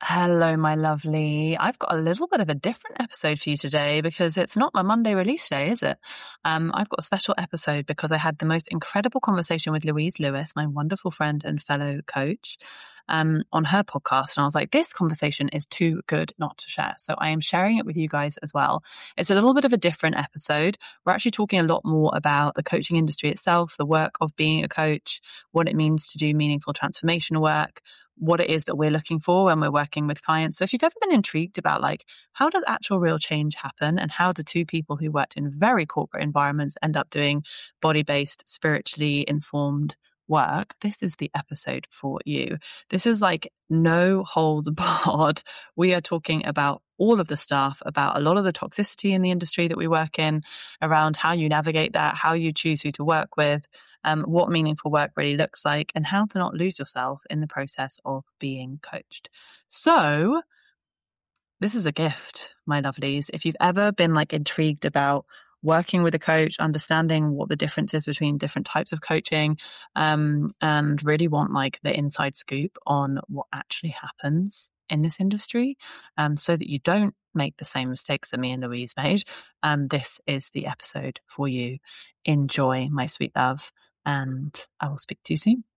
Hello, my lovely. I've got a little bit of a different episode for you today because it's not my Monday release day, is it? I've got a special episode because I had the most incredible conversation with Louise Lewis, my wonderful friend and fellow coach, on her podcast. And I was like, this conversation is too good not to share. So I am sharing it with you guys as well. It's a little bit of a different episode. We're actually talking a lot more about the coaching industry itself, the work of being a coach, what it means to do meaningful transformational work, what it is that we're looking for when we're working with clients. So if you've ever been intrigued about how does actual real change happen and how do two people who worked in very corporate environments end up doing body-based, spiritually informed work, this is the episode for you. This is no holds barred. We are talking about all of the stuff, about a lot of the toxicity in the industry that we work in, around how you navigate that, how you choose who to work with, what meaningful work really looks like, and how to not lose yourself in the process of being coached. So this is a gift, my lovelies. If you've ever been intrigued about working with a coach, understanding what the difference is between different types of coaching, and really want the inside scoop on what actually happens in this industry, so that you don't make the same mistakes that me and Louise made, this is the episode for you. Enjoy, my sweet love, and I will speak to you soon.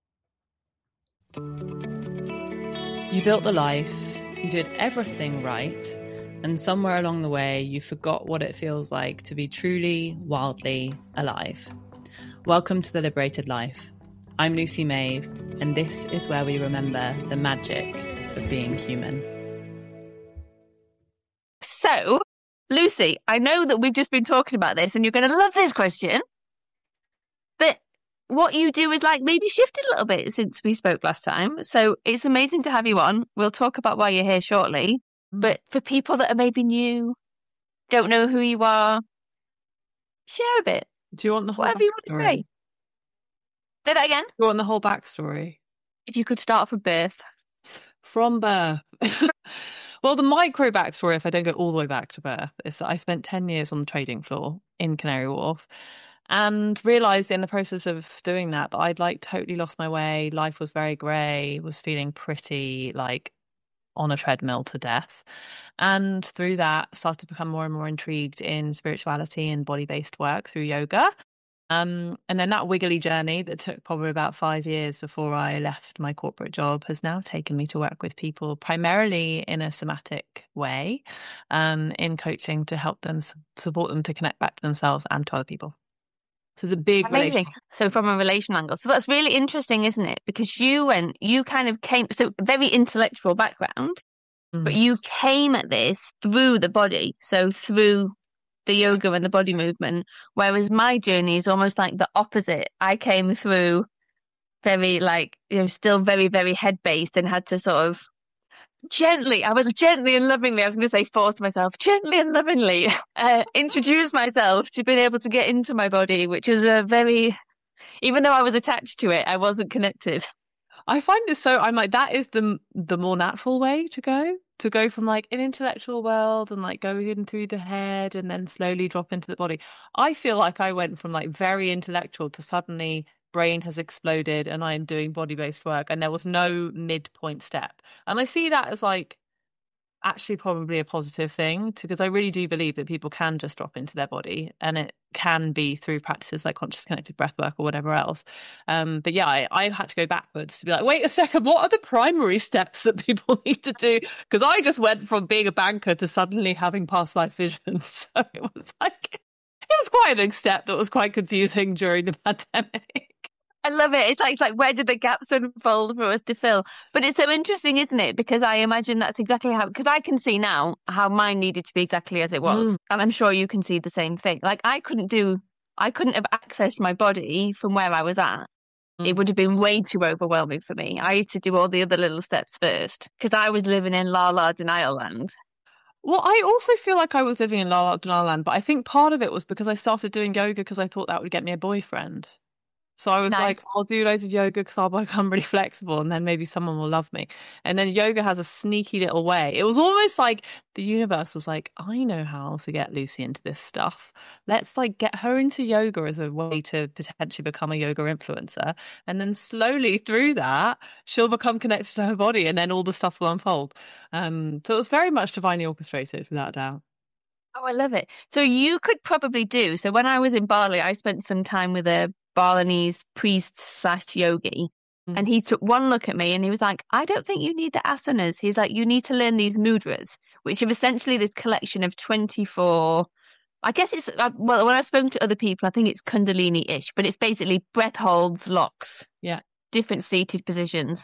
You built the life, you did everything right, and somewhere along the way you forgot what it feels like to be truly, wildly alive. Welcome to The Liberated Life. I'm Lucy Maeve, and this is where we remember the magic of being human. So, Lucy, I know that we've just been talking about this and you're going to love this question, but what you do is maybe shifted a little bit since we spoke last time. So it's amazing to have you on. We'll talk about why you're here shortly. But for people that are maybe new, don't know who you are, share a bit. Do you want the whole whatever you want to say? Say that again. Do you want the whole backstory? If you could start from birth. From birth. Well, the micro backstory, if I don't go all the way back to birth, is that I spent 10 years on the trading floor in Canary Wharf and realised in the process of doing that I'd totally lost my way. Life was very grey, was feeling pretty on a treadmill to death. And through that, started to become more and more intrigued in spirituality and body-based work through yoga. And then that wiggly journey that took probably about 5 years before I left my corporate job has now taken me to work with people primarily in a somatic way, in coaching to help them, support them to connect back to themselves and to other people. So it's a big amazing. So from a relation angle. So that's really interesting, isn't it? Because you kind of came, so very intellectual background, but you came at this through the body. So through the yoga and the body movement, whereas my journey is almost the opposite. I came through very still very, very head-based and had to sort of gently and lovingly, I was going to say force myself, gently and lovingly introduce myself to being able to get into my body, which is even though I was attached to it, I wasn't connected. I find this I'm that is the more natural way to go from an intellectual world and go in through the head and then slowly drop into the body. I feel like I went from very intellectual to suddenly brain has exploded and I am doing body-based work, and there was no midpoint step. And I see that as actually probably a positive thing, because I really do believe that people can just drop into their body, and it can be through practices like conscious connected breath work or whatever else. But yeah, I had to go backwards to be wait a second, what are the primary steps that people need to do? Because I just went from being a banker to suddenly having past life visions. So it was quite a big step that was quite confusing during the pandemic. I love it. It's like where did the gaps unfold for us to fill? But it's so interesting, isn't it? Because I imagine that's exactly how, because I can see now how mine needed to be exactly as it was. And I'm sure you can see the same thing. I couldn't have accessed my body from where I was at. It would have been way too overwhelming for me. I used to do all the other little steps first because I was living in La La Denial Land. Well, I also feel like I was living in La La Denial Land, but I think part of it was because I started doing yoga because I thought that would get me a boyfriend. So I was Nice. like, I'll do loads of yoga because I'll become really flexible and then maybe someone will love me. And then yoga has a sneaky little way. It was almost like the universe was like, I know how to get Lucy into this stuff. Let's like get her into yoga as a way to potentially become a yoga influencer. And then slowly through that, she'll become connected to her body and then all the stuff will unfold. So it was very much divinely orchestrated, without a doubt. Oh, I love it. So you could probably do. So when I was in Bali, I spent some time with a Balinese priest slash yogi. And he took one look at me and he was like, I don't think you need the asanas. He's like, you need to learn these mudras, which are essentially this collection of 24. I guess it's, well, when I've spoken to other people, I think it's Kundalini-ish, but it's basically breath holds, locks, different seated positions.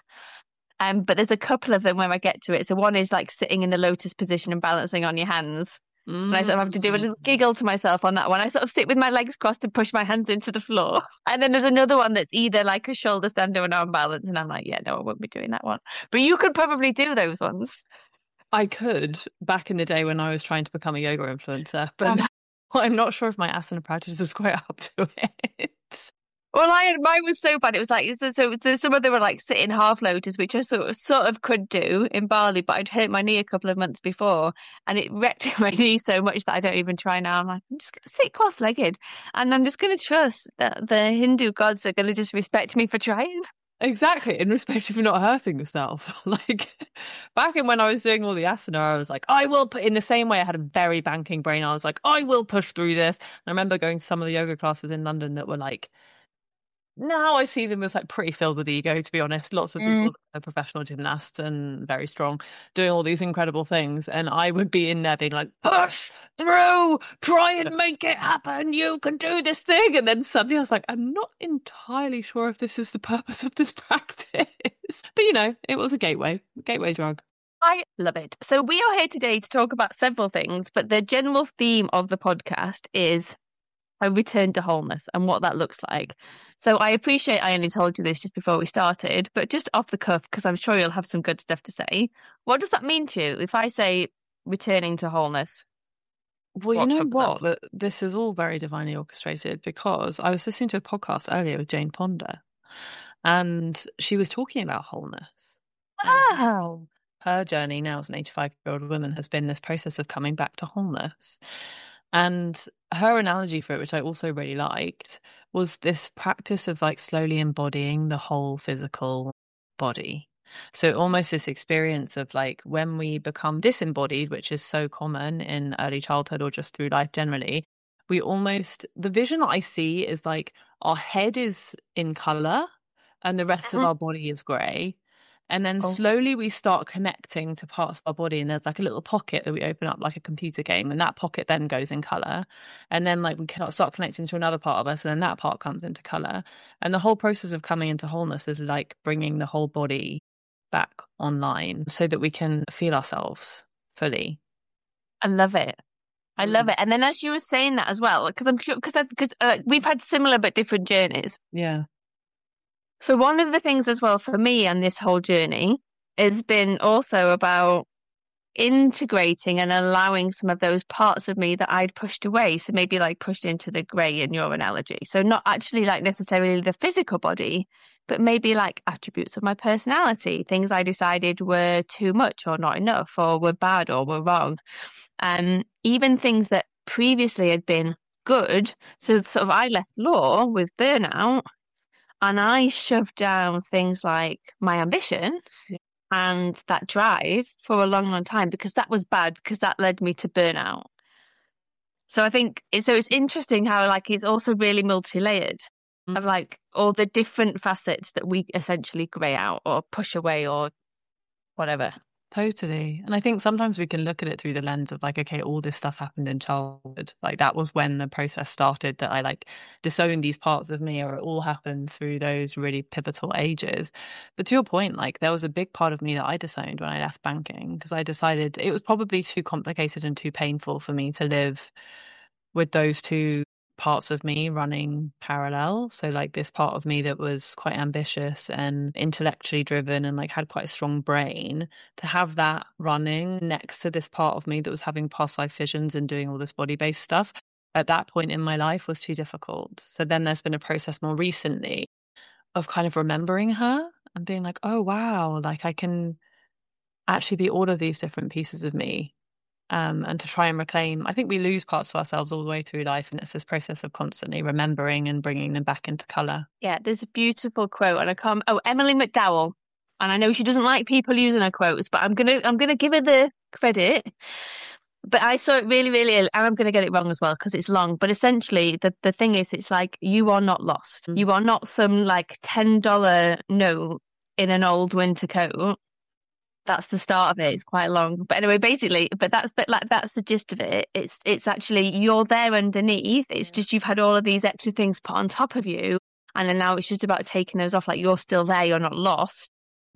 But there's a couple of them where I get to it. So one is like sitting in a lotus position and balancing on your hands. And I sort of have to do a little giggle to myself on that one. I sort of sit with my legs crossed and push my hands into the floor. And then there's another one that's either like a shoulder stand or an arm balance. And I'm like, yeah, no, I won't be doing that one. But you could probably do those ones. I could back in the day when I was trying to become a yoga influencer, but now I'm not sure if my asana practice is quite up to it. Well, mine was so bad. It was like, so some of them were like sitting half lotus, which I sort of could do in Bali, but I'd hurt my knee a couple of months before and it wrecked my knee so much that I don't even try now. I'm like, I'm just going to sit cross-legged and I'm just going to trust that the Hindu gods are going to just respect me for trying. Exactly, in respect of not hurting yourself. Like back in when I was doing all the asana, I was like, I will put in the same way I had a very banking brain. I was like, I will push through this. And I remember going to some of the yoga classes in London that were like, now I see them as like pretty filled with ego, to be honest. Lots of people are professional gymnasts and very strong, doing all these incredible things. And I would be in there being like, push through, try and make it happen. You can do this thing. And then suddenly I was like, I'm not entirely sure if this is the purpose of this practice. But you know, it was a gateway drug. I love it. So we are here today to talk about several things, but the general theme of the podcast is a return to wholeness and what that looks like. So I appreciate I only told you this just before we started, but just off the cuff, because I'm sure you'll have some good stuff to say. What does that mean to you if I say returning to wholeness? Well, you know what? This is all very divinely orchestrated because I was listening to a podcast earlier with Jane Fonda and she was talking about wholeness. Oh. Her journey now as an 85-year-old woman has been this process of coming back to wholeness. And her analogy for it, which I also really liked, was this practice of like slowly embodying the whole physical body. So almost this experience of like when we become disembodied, which is so common in early childhood or just through life generally, we almost, the vision that I see is like our head is in color and the rest of our body is grey. And then slowly we start connecting to parts of our body and there's like a little pocket that we open up like a computer game and that pocket then goes in colour. And then like we start connecting to another part of us and then that part comes into colour. And the whole process of coming into wholeness is like bringing the whole body back online so that we can feel ourselves fully. I love it. I love it. And then as you were saying that as well, because we've had similar but different journeys. Yeah. So one of the things as well for me and this whole journey has been also about integrating and allowing some of those parts of me that I'd pushed away. So maybe like pushed into the grey in your analogy. So not actually like necessarily the physical body, but maybe like attributes of my personality, things I decided were too much or not enough or were bad or were wrong. Even things that previously had been good. So sort of I left law with burnout. And I shoved down things like my ambition and that drive for a long, long time because that was bad because that led me to burnout. So I think, it's interesting how like it's also really multi-layered of like all the different facets that we essentially grey out or push away or whatever. Totally. And I think sometimes we can look at it through the lens of like, okay, all this stuff happened in childhood. Like that was when the process started that I like disowned these parts of me, or it all happened through those really pivotal ages. But to your point, like there was a big part of me that I disowned when I left banking because I decided it was probably too complicated and too painful for me to live with those two parts of me running parallel. So like this part of me that was quite ambitious and intellectually driven and like had quite a strong brain, to have that running next to this part of me that was having past life visions and doing all this body-based stuff at that point in my life was too difficult. So then there's been a process more recently of kind of remembering her and being like, oh, wow, like I can actually be all of these different pieces of me. And to try and reclaim, I think we lose parts of ourselves all the way through life. And it's this process of constantly remembering and bringing them back into colour. Yeah, there's a beautiful quote, and Emily McDowell. And I know she doesn't like people using her quotes, but I'm gonna give her the credit. But I saw it really, really, and I'm going to get it wrong as well because it's long. But essentially, the thing is, it's like you are not lost. You are not some like $10 note in an old winter coat. That's the start of it. It's quite long, but anyway, basically, but that's the gist of it. It's actually you're there underneath. It's just you've had all of these extra things put on top of you, and then now it's just about taking those off. Like you're still there. You're not lost.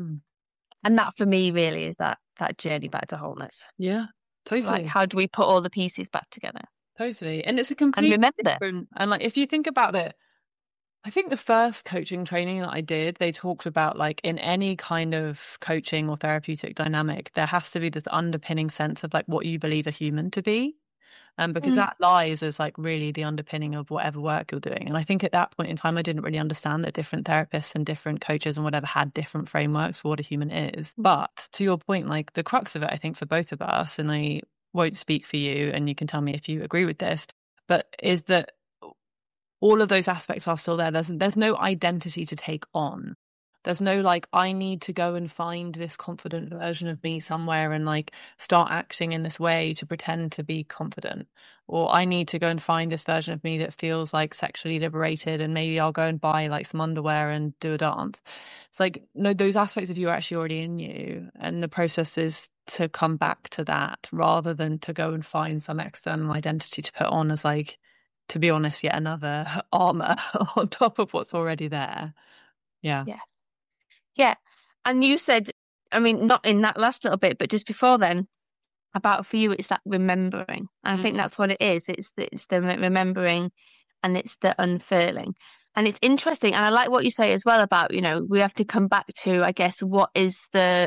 And that for me really is that journey back to wholeness. Yeah. Totally. Like, how do we put all the pieces back together? Totally. And it's a completely different. And like, if you think about it, I think the first coaching training that I did, they talked about like in any kind of coaching or therapeutic dynamic, there has to be this underpinning sense of like what you believe a human to be. Because that lies as like really the underpinning of whatever work you're doing. And I think at that point in time, I didn't really understand that different therapists and different coaches and whatever had different frameworks for what a human is. But to your point, like the crux of it, I think for both of us, and I won't speak for you and you can tell me if you agree with this, but is that all of those aspects are still there. There's no identity to take on. There's no like, I need to go and find this confident version of me somewhere and like start acting in this way to pretend to be confident. Or I need to go and find this version of me that feels like sexually liberated and maybe I'll go and buy like some underwear and do a dance. It's like, no, those aspects of you are actually already in you. And the process is to come back to that rather than to go and find some external identity to put on as like, to be honest, yet another armor on top of what's already there. Yeah. Yeah. And you said, I mean, not in that last little bit, but just before then, about for you, it's that remembering. And I think that's what it is. It's the remembering and it's the unfurling. And it's interesting. And I like what you say as well about, you know, we have to come back to, I guess, what is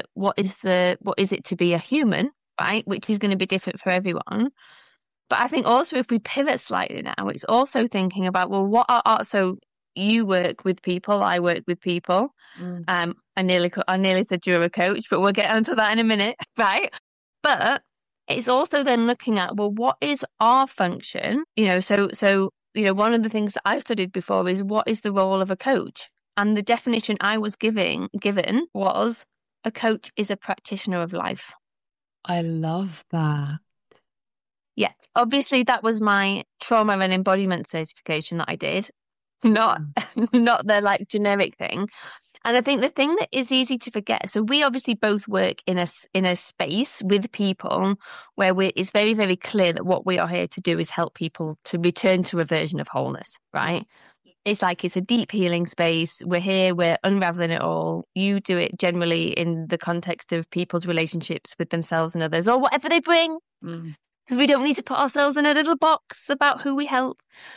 it to be a human, right? Which is going to be different for everyone. But I think also if we pivot slightly now, it's also thinking about, well, so you work with people, I work with people. I nearly said you're a coach, but we'll get onto that in a minute, right? But it's also then looking at, well, what is our function? You know, so you know, one of the things that I've studied before is what is the role of a coach? And the definition I was given was a coach is a practitioner of life. I love that. Yeah, obviously that was my trauma and embodiment certification that I did. Not the like generic thing. And I think the thing that is easy to forget, so we obviously both work in a space with people where it's very, very clear that what we are here to do is help people to return to a version of wholeness, right? It's like it's a deep healing space. We're here, we're unraveling it all. You do it generally in the context of people's relationships with themselves and others or whatever they bring. Because we don't need to put ourselves in a little box about who we help.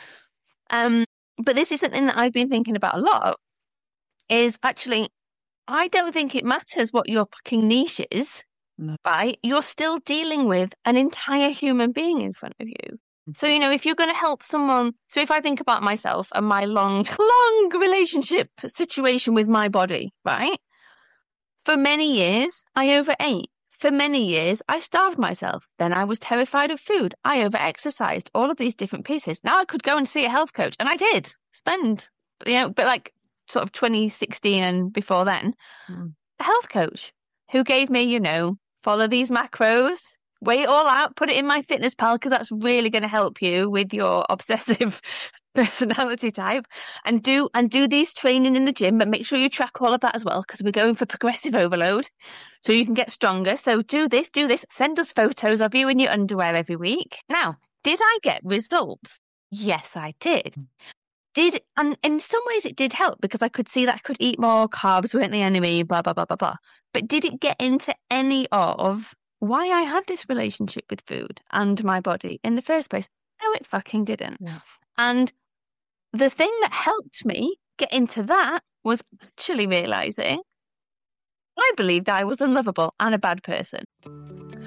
But this is something that I've been thinking about a lot, is actually, I don't think it matters what your fucking niche is, right? You're still dealing with an entire human being in front of you. So, you know, if you're going to help someone, so if I think about myself and my long relationship situation with my body, right? For many years, I overate. For many years, I starved myself. Then I was terrified of food. I over-exercised, all of these different pieces. Now I could go and see a health coach. And I did spend, you know, but like sort of 2016 and before then, a health coach who gave me, you know, follow these macros, weigh it all out, put it in MyFitnessPal because that's really going to help you with your obsessive personality type, and do these training in the gym, but make sure you track all of that as well because we're going for progressive overload so you can get stronger. So do this, send us photos of you in your underwear every week. Now, did I get results? Yes, I did. And in some ways it did help because I could see that I could eat more, carbs weren't the enemy, blah, blah, blah, blah, blah. But did it get into any of why I had this relationship with food and my body in the first place? No, it fucking didn't. Yeah. And the thing that helped me get into that was actually realising I believed I was unlovable and a bad person.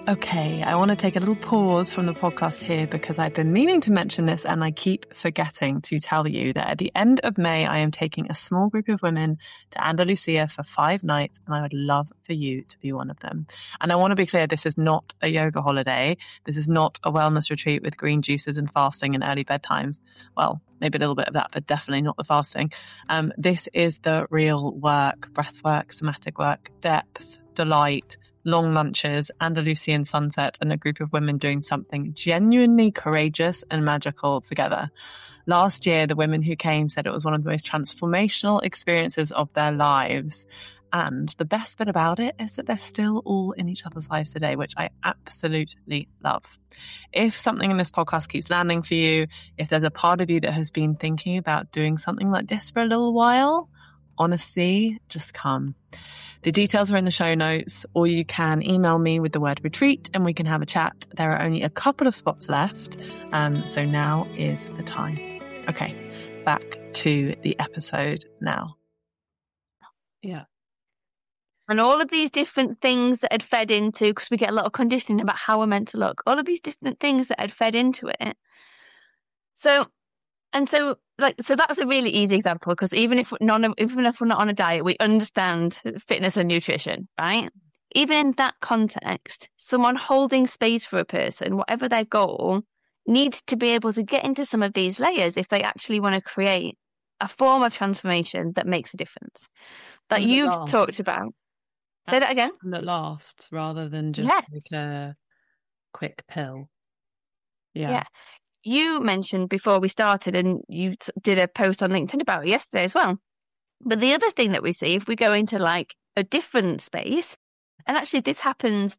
Okay, I want to take a little pause from the podcast here because I've been meaning to mention this and I keep forgetting to tell you that at the end of May, I am taking a small group of women to Andalusia for 5 nights, and I would love for you to be one of them. And I want to be clear, this is not a yoga holiday. This is not a wellness retreat with green juices and fasting and early bedtimes. Well, maybe a little bit of that, but definitely not the fasting. This is the real work, breath work, somatic work, depth, delight, long lunches, Andalusian sunset, and a group of women doing something genuinely courageous and magical together. Last year, the women who came said it was one of the most transformational experiences of their lives. And the best bit about it is that they're still all in each other's lives today, which I absolutely love. If something in this podcast keeps landing for you, if there's a part of you that has been thinking about doing something like this for a little while, honestly, just come. The details are in the show notes, or you can email me with the word retreat and we can have a chat. There are only a couple of spots left, so now is the time. Okay, back to the episode now. Yeah. And all of these different things that had fed into, because we get a lot of conditioning about how we're meant to look, all of these different things that had fed into it. So that's a really easy example, because even if we're not on a diet, we understand fitness and nutrition, right? Even in that context, someone holding space for a person, whatever their goal, needs to be able to get into some of these layers if they actually want to create a form of transformation that makes a difference. That you've talked about. Say that again. That lasts rather than just like a quick pill. Yeah. You mentioned before we started, and you did a post on LinkedIn about it yesterday as well. But the other thing that we see, if we go into like a different space, and actually this happens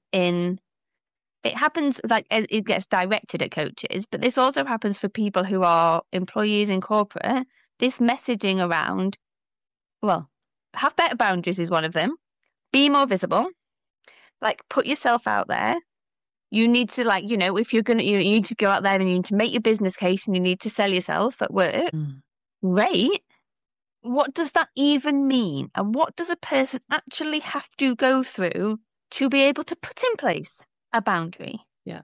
like it gets directed at coaches, but this also happens for people who are employees in corporate. This messaging around, well, have better boundaries is one of them. Be more visible, like put yourself out there. You need to, like, you know, if you're going to, you need to go out there and you need to make your business case and you need to sell yourself at work. Great. What does that even mean? And what does a person actually have to go through to be able to put in place a boundary? Yeah.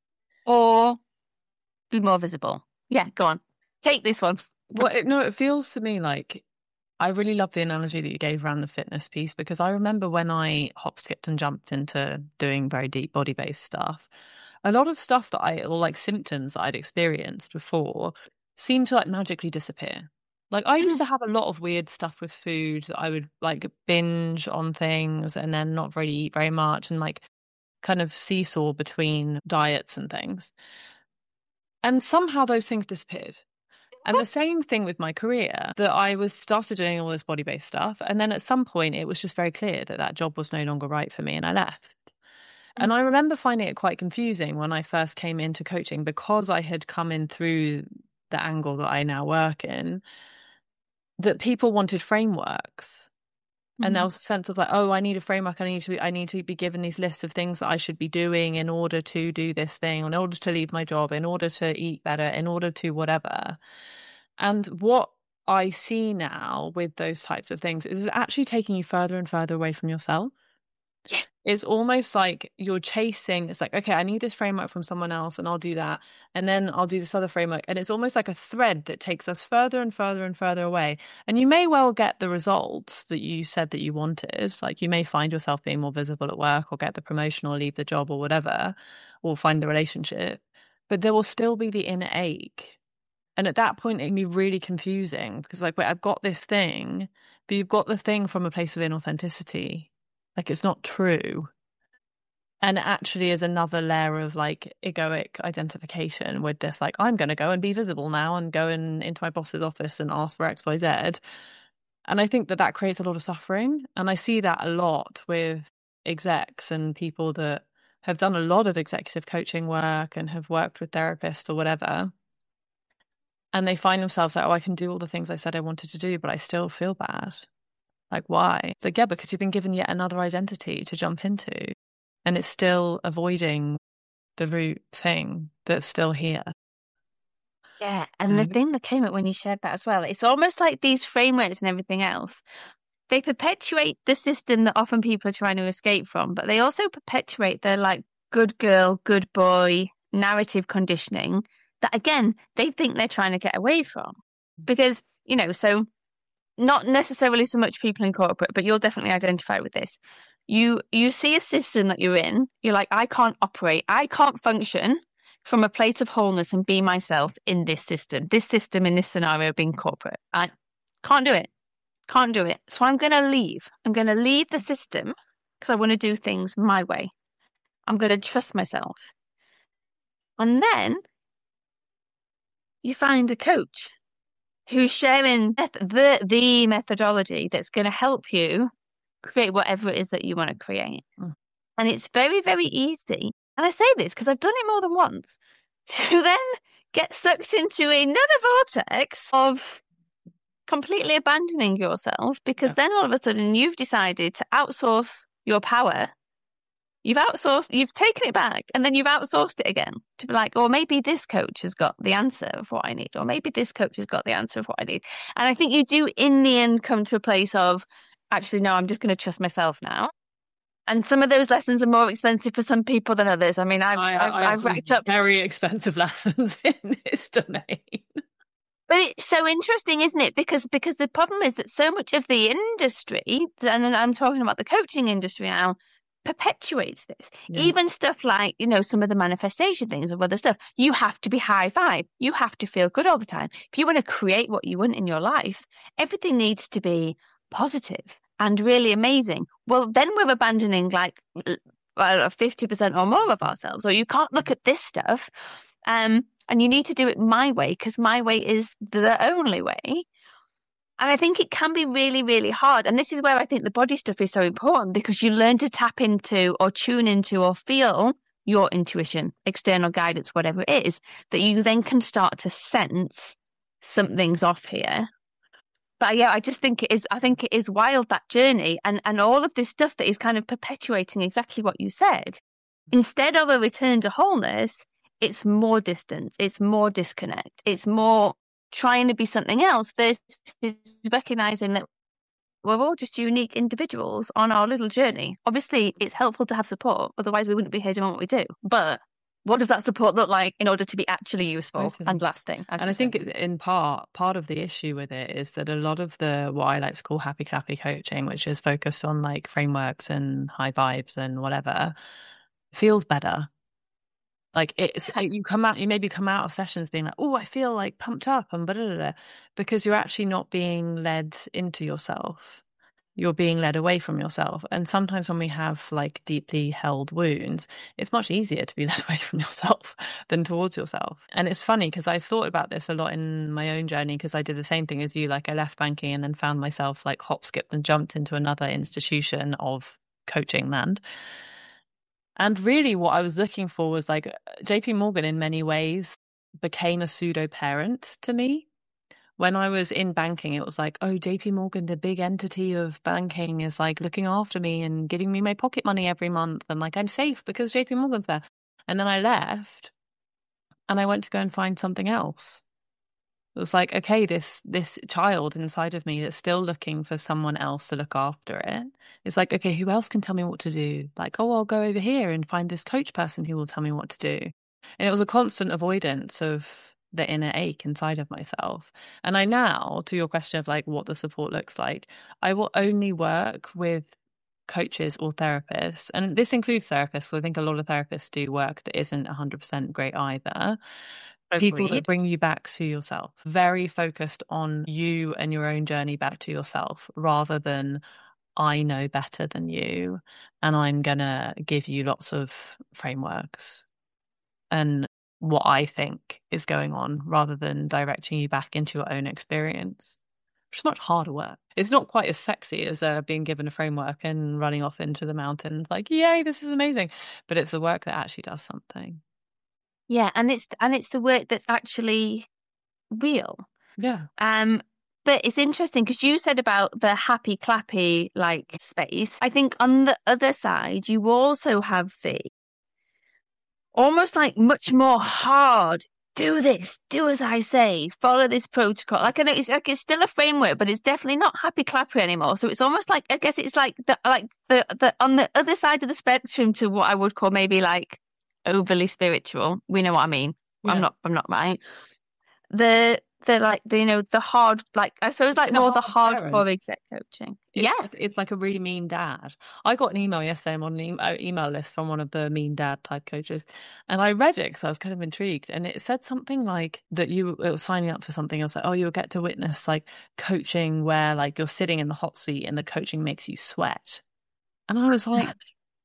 Or be more visible? Yeah, go on. Take this one. Well, it feels to me like, I really love the analogy that you gave around the fitness piece, because I remember when I hop, skipped and jumped into doing very deep body-based stuff, a lot of stuff or like symptoms that I'd experienced before seemed to like magically disappear. Like I used to have a lot of weird stuff with food that I would like binge on things and then not really eat very much and like kind of seesaw between diets and things. And somehow those things disappeared. And the same thing with my career, that I started doing all this body-based stuff. And then at some point, it was just very clear that job was no longer right for me and I left. And I remember finding it quite confusing when I first came into coaching, because I had come in through the angle that I now work in, that people wanted frameworks. And there was a sense of like, oh, I need a framework. I need to be given these lists of things that I should be doing in order to do this thing, in order to leave my job, in order to eat better, in order to whatever. And what I see now with those types of things is actually taking you further and further away from yourself. Yes. It's almost like you're chasing. It's like, okay, I need this framework from someone else and I'll do that. And then I'll do this other framework. And it's almost like a thread that takes us further and further and further away. And you may well get the results that you said that you wanted. Like you may find yourself being more visible at work or get the promotion or leave the job or whatever, or find the relationship. But there will still be the inner ache. And at that point, it can be really confusing because like, wait, I've got this thing, but you've got the thing from a place of inauthenticity. Like it's not true. And it actually is another layer of like egoic identification with this, like, I'm going to go and be visible now and go into my boss's office and ask for X, Y, Z. And I think that creates a lot of suffering. And I see that a lot with execs and people that have done a lot of executive coaching work and have worked with therapists or whatever. And they find themselves like, oh, I can do all the things I said I wanted to do, but I still feel bad. Like, why? It's like, yeah, because you've been given yet another identity to jump into. And it's still avoiding the root thing that's still here. Yeah, and the thing that came up when you shared that as well, it's almost like these frameworks and everything else, they perpetuate the system that often people are trying to escape from, but they also perpetuate the like good girl, good boy narrative conditioning that, again, they think they're trying to get away from. Because, so not necessarily so much people in corporate, but you'll definitely identify with this. You see a system that you're in, you're like, I can't operate, I can't function from a place of wholeness and be myself in this system in this scenario being corporate. I can't do it. So I'm going to leave. I'm going to leave the system because I want to do things my way. I'm going to trust myself. And then you find a coach who's sharing the methodology that's going to help you create whatever it is that you want to create. And it's very, very easy. And I say this because I've done it more than once, to then get sucked into another vortex of completely abandoning yourself, because then all of a sudden you've decided to outsource your power. You've taken it back, and then you've outsourced it again to be like, or maybe this coach has got the answer of what I need, or maybe this coach has got the answer of what I need. And I think you do in the end come to a place of, actually, no, I'm just going to trust myself now. And some of those lessons are more expensive for some people than others. I mean, I've racked up very expensive lessons in this domain. But it's so interesting, isn't it? Because the problem is that so much of the industry, and I'm talking about the coaching industry now, perpetuates this. Yeah. Even stuff like, some of the manifestation things or other stuff, you have to be high vibe. You have to feel good all the time. If you want to create what you want in your life, everything needs to be positive and really amazing. Well, then we're abandoning 50% or more of ourselves. Or you can't look at this stuff. And you need to do it my way, because my way is the only way. And I think it can be really, really hard. And this is where I think the body stuff is so important, because you learn to tap into or tune into or feel your intuition, external guidance, whatever it is, that you then can start to sense something's off here. But yeah, I think it is wild, that journey, and all of this stuff that is kind of perpetuating exactly what you said. Instead of a return to wholeness, it's more distance, it's more disconnect, it's more trying to be something else versus recognizing that we're all just unique individuals on our little journey. Obviously, it's helpful to have support, otherwise we wouldn't be here doing what we do. But what does that support look like in order to be actually useful and lasting? And I think in part of the issue with it is that a lot of what I like to call happy clappy coaching, which is focused on like frameworks and high vibes and whatever, feels better. Like you maybe come out of sessions being like, oh, I feel like pumped up and blah, blah, blah, because you're actually not being led into yourself. You're being led away from yourself. And sometimes when we have like deeply held wounds, it's much easier to be led away from yourself than towards yourself. And it's funny because I've thought about this a lot in my own journey, because I did the same thing as you. Like I left banking and then found myself like hop, skipped and jumped into another institution of coaching land. And really what I was looking for was like JP Morgan in many ways became a pseudo parent to me. When I was in banking, it was like, oh, JP Morgan, the big entity of banking, is like looking after me and giving me my pocket money every month. And like, I'm safe because JP Morgan's there. And then I left and I went to go and find something else. It was like, okay, this child inside of me that's still looking for someone else to look after it. It's like, okay, who else can tell me what to do? Like, oh, I'll go over here and find this coach person who will tell me what to do. And it was a constant avoidance of the inner ache inside of myself. And I now, to your question of like what the support looks like, I will only work with coaches or therapists. And this includes therapists. So I think a lot of therapists do work that isn't 100% great either. People that bring you back to yourself, very focused on you and your own journey back to yourself, rather than I know better than you and I'm gonna give you lots of frameworks and what I think is going on, rather than directing you back into your own experience, which is much harder work. It's not quite as sexy as being given a framework and running off into the mountains like, yay, this is amazing. But it's the work that actually does something. Yeah, and it's the work that's actually real. Yeah. But it's interesting because you said about the happy clappy like space. I think on the other side, you also have the almost like much more hard. Do this, do as I say, follow this protocol. Like I know it's still a framework, but it's definitely not happy clappy anymore. So it's almost like, I guess it's like the on the other side of the spectrum to what I would call maybe like overly spiritual. We know what I mean. Yeah. I'm not right. The like the hard, like I suppose like more the hardcore exec coaching. It's like a really mean dad. I got an email yesterday. I'm on an email list from one of the mean dad type coaches, and I read it because I was kind of intrigued. And it said something like that it was signing up for something. I was like, oh, you'll get to witness like coaching where like you're sitting in the hot seat and the coaching makes you sweat. And I was like,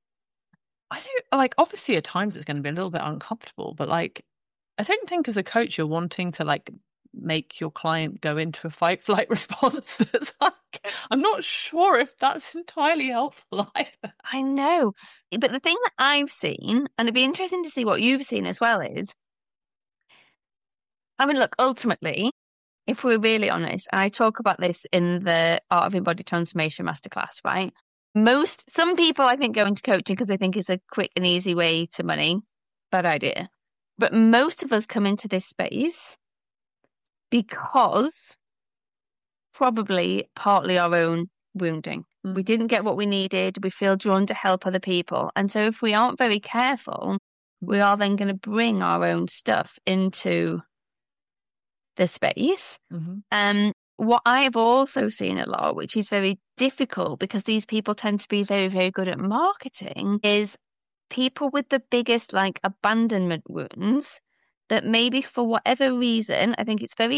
I don't like. Obviously, at times it's going to be a little bit uncomfortable, but like, I don't think as a coach you're wanting to like make your client go into a fight flight response that's like, I'm not sure if that's entirely helpful either. I know, but the thing that I've seen, and it'd be interesting to see what you've seen as well, is, I mean, look, ultimately, if we're really honest, and I talk about this in the Art of Embodied Transformation masterclass, right? Some people I think go into coaching because they think it's a quick and easy way to money. Bad idea. But most of us come into this space because probably partly our own wounding. We didn't get what we needed. We feel drawn to help other people. And so if we aren't very careful, we are then going to bring our own stuff into the space. What I have also seen a lot, which is very difficult because these people tend to be very, very good at marketing, is people with the biggest like abandonment wounds that maybe for whatever reason, I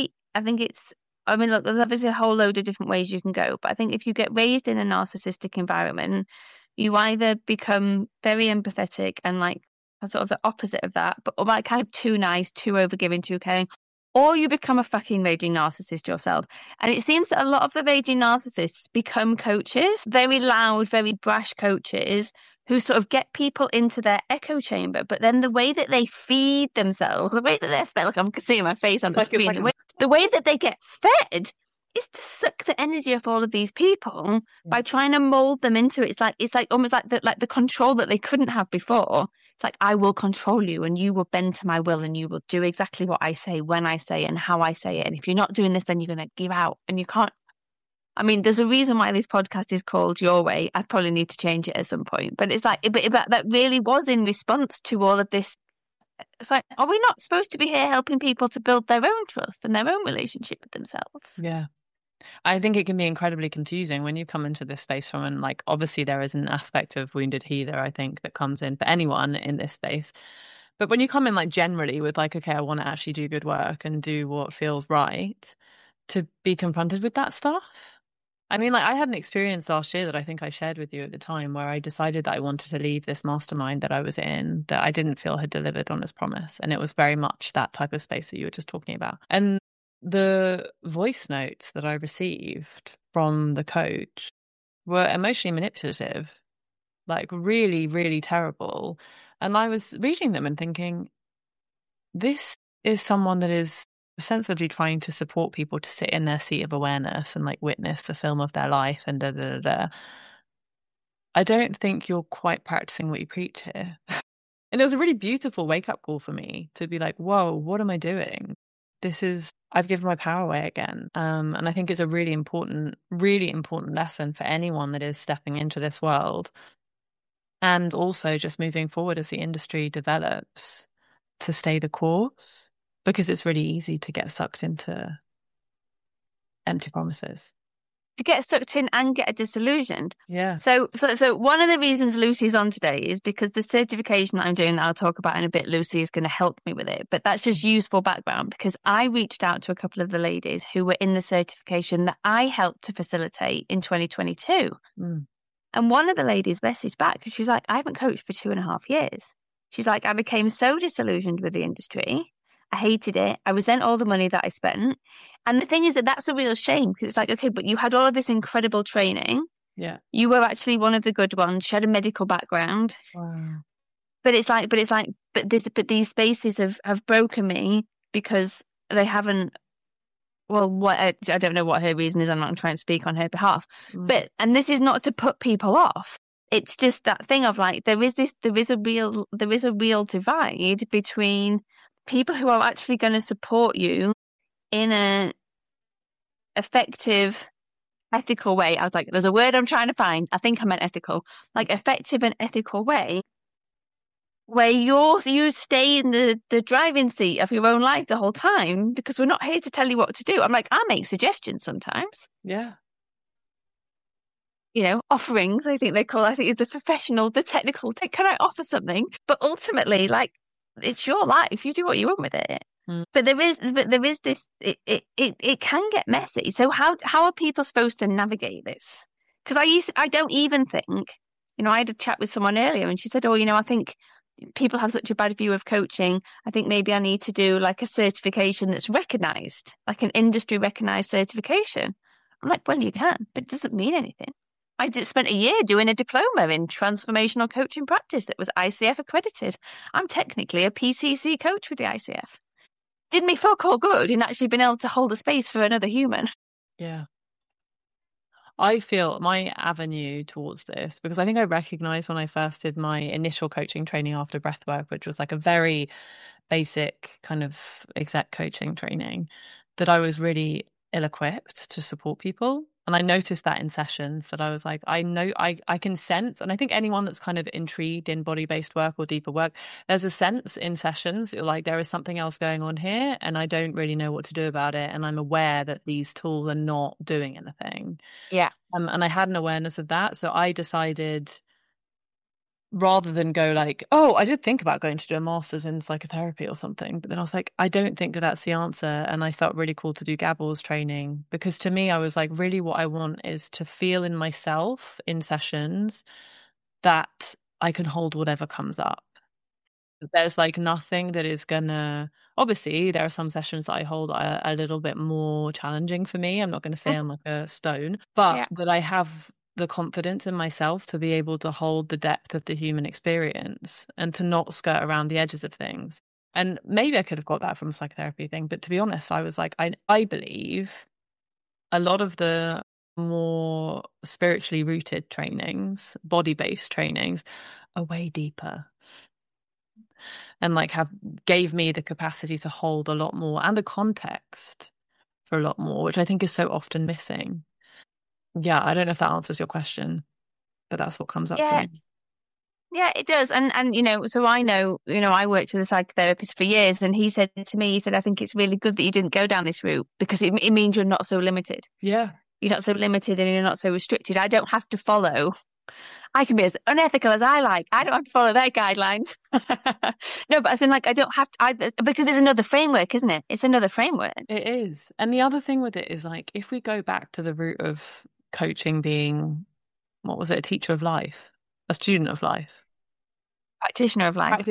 mean, look, there's obviously a whole load of different ways you can go, but I think if you get raised in a narcissistic environment, you either become very empathetic and like sort of the opposite of that, but like kind of too nice, too overgiving, too caring, or you become a fucking raging narcissist yourself. And it seems that a lot of the raging narcissists become coaches, very loud, very brash coaches who sort of get people into their echo chamber. But then the way that they feed themselves, the way that they're fed, like I'm seeing my face on the screen, the way that they get fed is to suck the energy of all of these people by trying to mold them into it. It's like almost like the control that they couldn't have before. It's like, I will control you and you will bend to my will and you will do exactly what I say, when I say it and how I say it. And if you're not doing this, then you're going to give out and you can't. I mean, there's a reason why this podcast is called Your Way. I probably need to change it at some point. But it's like, but that really was in response to all of this. It's like, are we not supposed to be here helping people to build their own trust and their own relationship with themselves? Yeah. I think it can be incredibly confusing when you come into this space from, and like, obviously there is an aspect of wounded healer, I think, that comes in for anyone in this space. But when you come in like generally with like, okay, I want to actually do good work and do what feels right, to be confronted with that stuff. I mean, like I had an experience last year that I think I shared with you at the time where I decided that I wanted to leave this mastermind that I was in that I didn't feel had delivered on its promise. And it was very much that type of space that you were just talking about. And the voice notes that I received from the coach were emotionally manipulative, like really, really terrible. And I was reading them and thinking, this is someone that is sensibly trying to support people to sit in their seat of awareness and like witness the film of their life and da da da da. I don't think you're quite practicing what you preach here. And it was a really beautiful wake-up call for me to be like, whoa, what am I doing? I've given my power away again. And I think it's a really important lesson for anyone that is stepping into this world. And also just moving forward as the industry develops, to stay the course, because it's really easy to get sucked into empty promises. To get sucked in and get disillusioned. Yeah. So one of the reasons Lucy's on today is because the certification that I'm doing that I'll talk about in a bit, Lucy is going to help me with it. But that's just useful background because I reached out to a couple of the ladies who were in the certification that I helped to facilitate in 2022. And one of the ladies messaged back because she was like, I haven't coached for 2.5 years. She's like, I became so disillusioned with the industry. I hated it. I resent all the money that I spent. And the thing is that that's a real shame because it's like, okay, but you had all of this incredible training. Yeah. You were actually one of the good ones. She had a medical background. Wow. But these spaces have broken me because they haven't. Well, I don't know what her reason is. I'm not trying to speak on her behalf. And this is not to put people off. It's just that thing of like there is a real divide between people who are actually going to support you in a effective, ethical way. I was like, there's a word I'm trying to find. I think I meant ethical. Like effective and ethical way where you stay in the driving seat of your own life the whole time, because we're not here to tell you what to do. I'm like, I make suggestions sometimes. Yeah. Offerings, I think it's the professional, the technical, can I offer something? But ultimately, like, it's your life. You do what you want with it. But there is this, it can get messy. So how are people supposed to navigate this? Because I don't even think, I had a chat with someone earlier and she said, oh, I think people have such a bad view of coaching. I think maybe I need to do like a certification that's recognized, like an industry recognized certification. I'm like, well, you can, but it doesn't mean anything. I just spent a year doing a diploma in transformational coaching practice that was ICF accredited. I'm technically a PCC coach with the ICF. Did me fuck all good in actually being able to hold a space for another human. Yeah. I feel my avenue towards this, because I think I recognized when I first did my initial coaching training after breathwork, which was like a very basic kind of exec coaching training, that I was really ill-equipped to support people. And I noticed that in sessions that I was like, I know I can sense, and I think anyone that's kind of intrigued in body-based work or deeper work, there's a sense in sessions that like there is something else going on here and I don't really know what to do about it. And I'm aware that these tools are not doing anything. Yeah. And I had an awareness of that. So I decided, rather than go like, oh, I did think about going to do a master's in psychotherapy or something, but then I was like, I don't think that that's the answer. And I felt really cool to do Gabrielle's training, because to me, I was like, really what I want is to feel in myself in sessions that I can hold whatever comes up. There's like nothing that is gonna, obviously there are some sessions that I hold a little bit more challenging for me. I'm not going to say I'm like a stone, but that I have the confidence in myself to be able to hold the depth of the human experience and to not skirt around the edges of things. And maybe I could have got that from a psychotherapy thing, but to be honest, I was like, I believe a lot of the more spiritually rooted trainings, body-based trainings, are way deeper and like gave me the capacity to hold a lot more and the context for a lot more, which I think is so often missing. Yeah, I don't know if that answers your question, but that's what comes up for me. Yeah, it does. And so I know, I worked with a psychotherapist for years, and he said to me, he said, I think it's really good that you didn't go down this route, because it means you're not so limited. Yeah. You're not so limited and you're not so restricted. I don't have to follow. I can be as unethical as I like. I don't have to follow their guidelines. No, but I think like I don't have to, because it's another framework, isn't it? It's another framework. It is. And the other thing with it is like, if we go back to the root of coaching being, what was it, a teacher of life, a student of life, practitioner of life.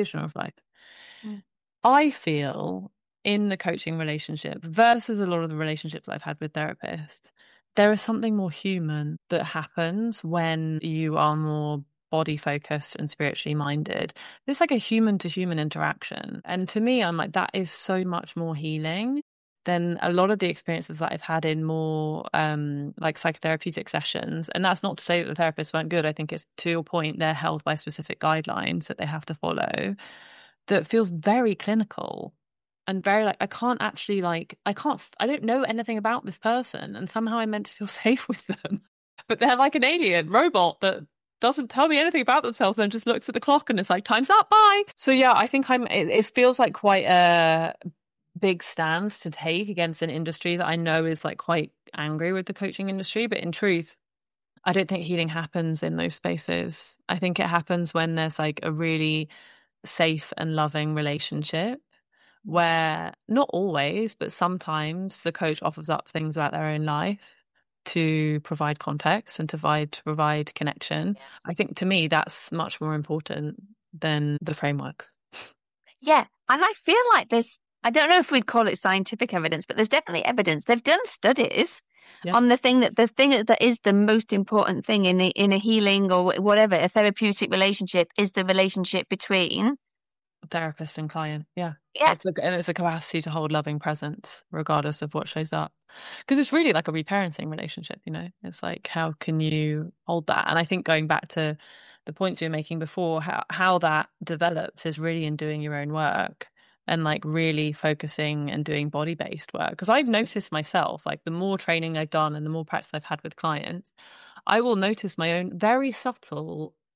I feel in the coaching relationship versus a lot of the relationships I've had with therapists, there is something more human that happens when you are more body focused and spiritually minded. It's like a human to human interaction. And to me, I'm like, that is so much more healing than a lot of the experiences that I've had in more like psychotherapeutic sessions. And that's not to say that the therapists weren't good. I think it's, to your point, they're held by specific guidelines that they have to follow, that feels very clinical and very like, I don't know anything about this person, and somehow I'm meant to feel safe with them. But they're like an alien robot that doesn't tell me anything about themselves and just looks at the clock and it's like, time's up, bye. So yeah, I think it feels like quite a big stand to take against an industry that I know is like quite angry with the coaching industry. But in truth, I don't think healing happens in those spaces. I think it happens when there's like a really safe and loving relationship where, not always, but sometimes the coach offers up things about their own life to provide context and to provide connection. I think to me that's much more important than the frameworks. Yeah, and I feel like I don't know if we'd call it scientific evidence, but there's definitely evidence. They've done studies on the thing that is the most important thing in a healing or whatever, a therapeutic relationship, is the relationship between therapist and client. Yeah. Yeah. And it's a capacity to hold loving presence regardless of what shows up. Because it's really like a reparenting relationship, It's like, how can you hold that? And I think going back to the points you were making before, how that develops is really in doing your own work and like really focusing and doing body-based work. Because I've noticed myself, like the more training I've done and the more practice I've had with clients, I will notice my own very subtle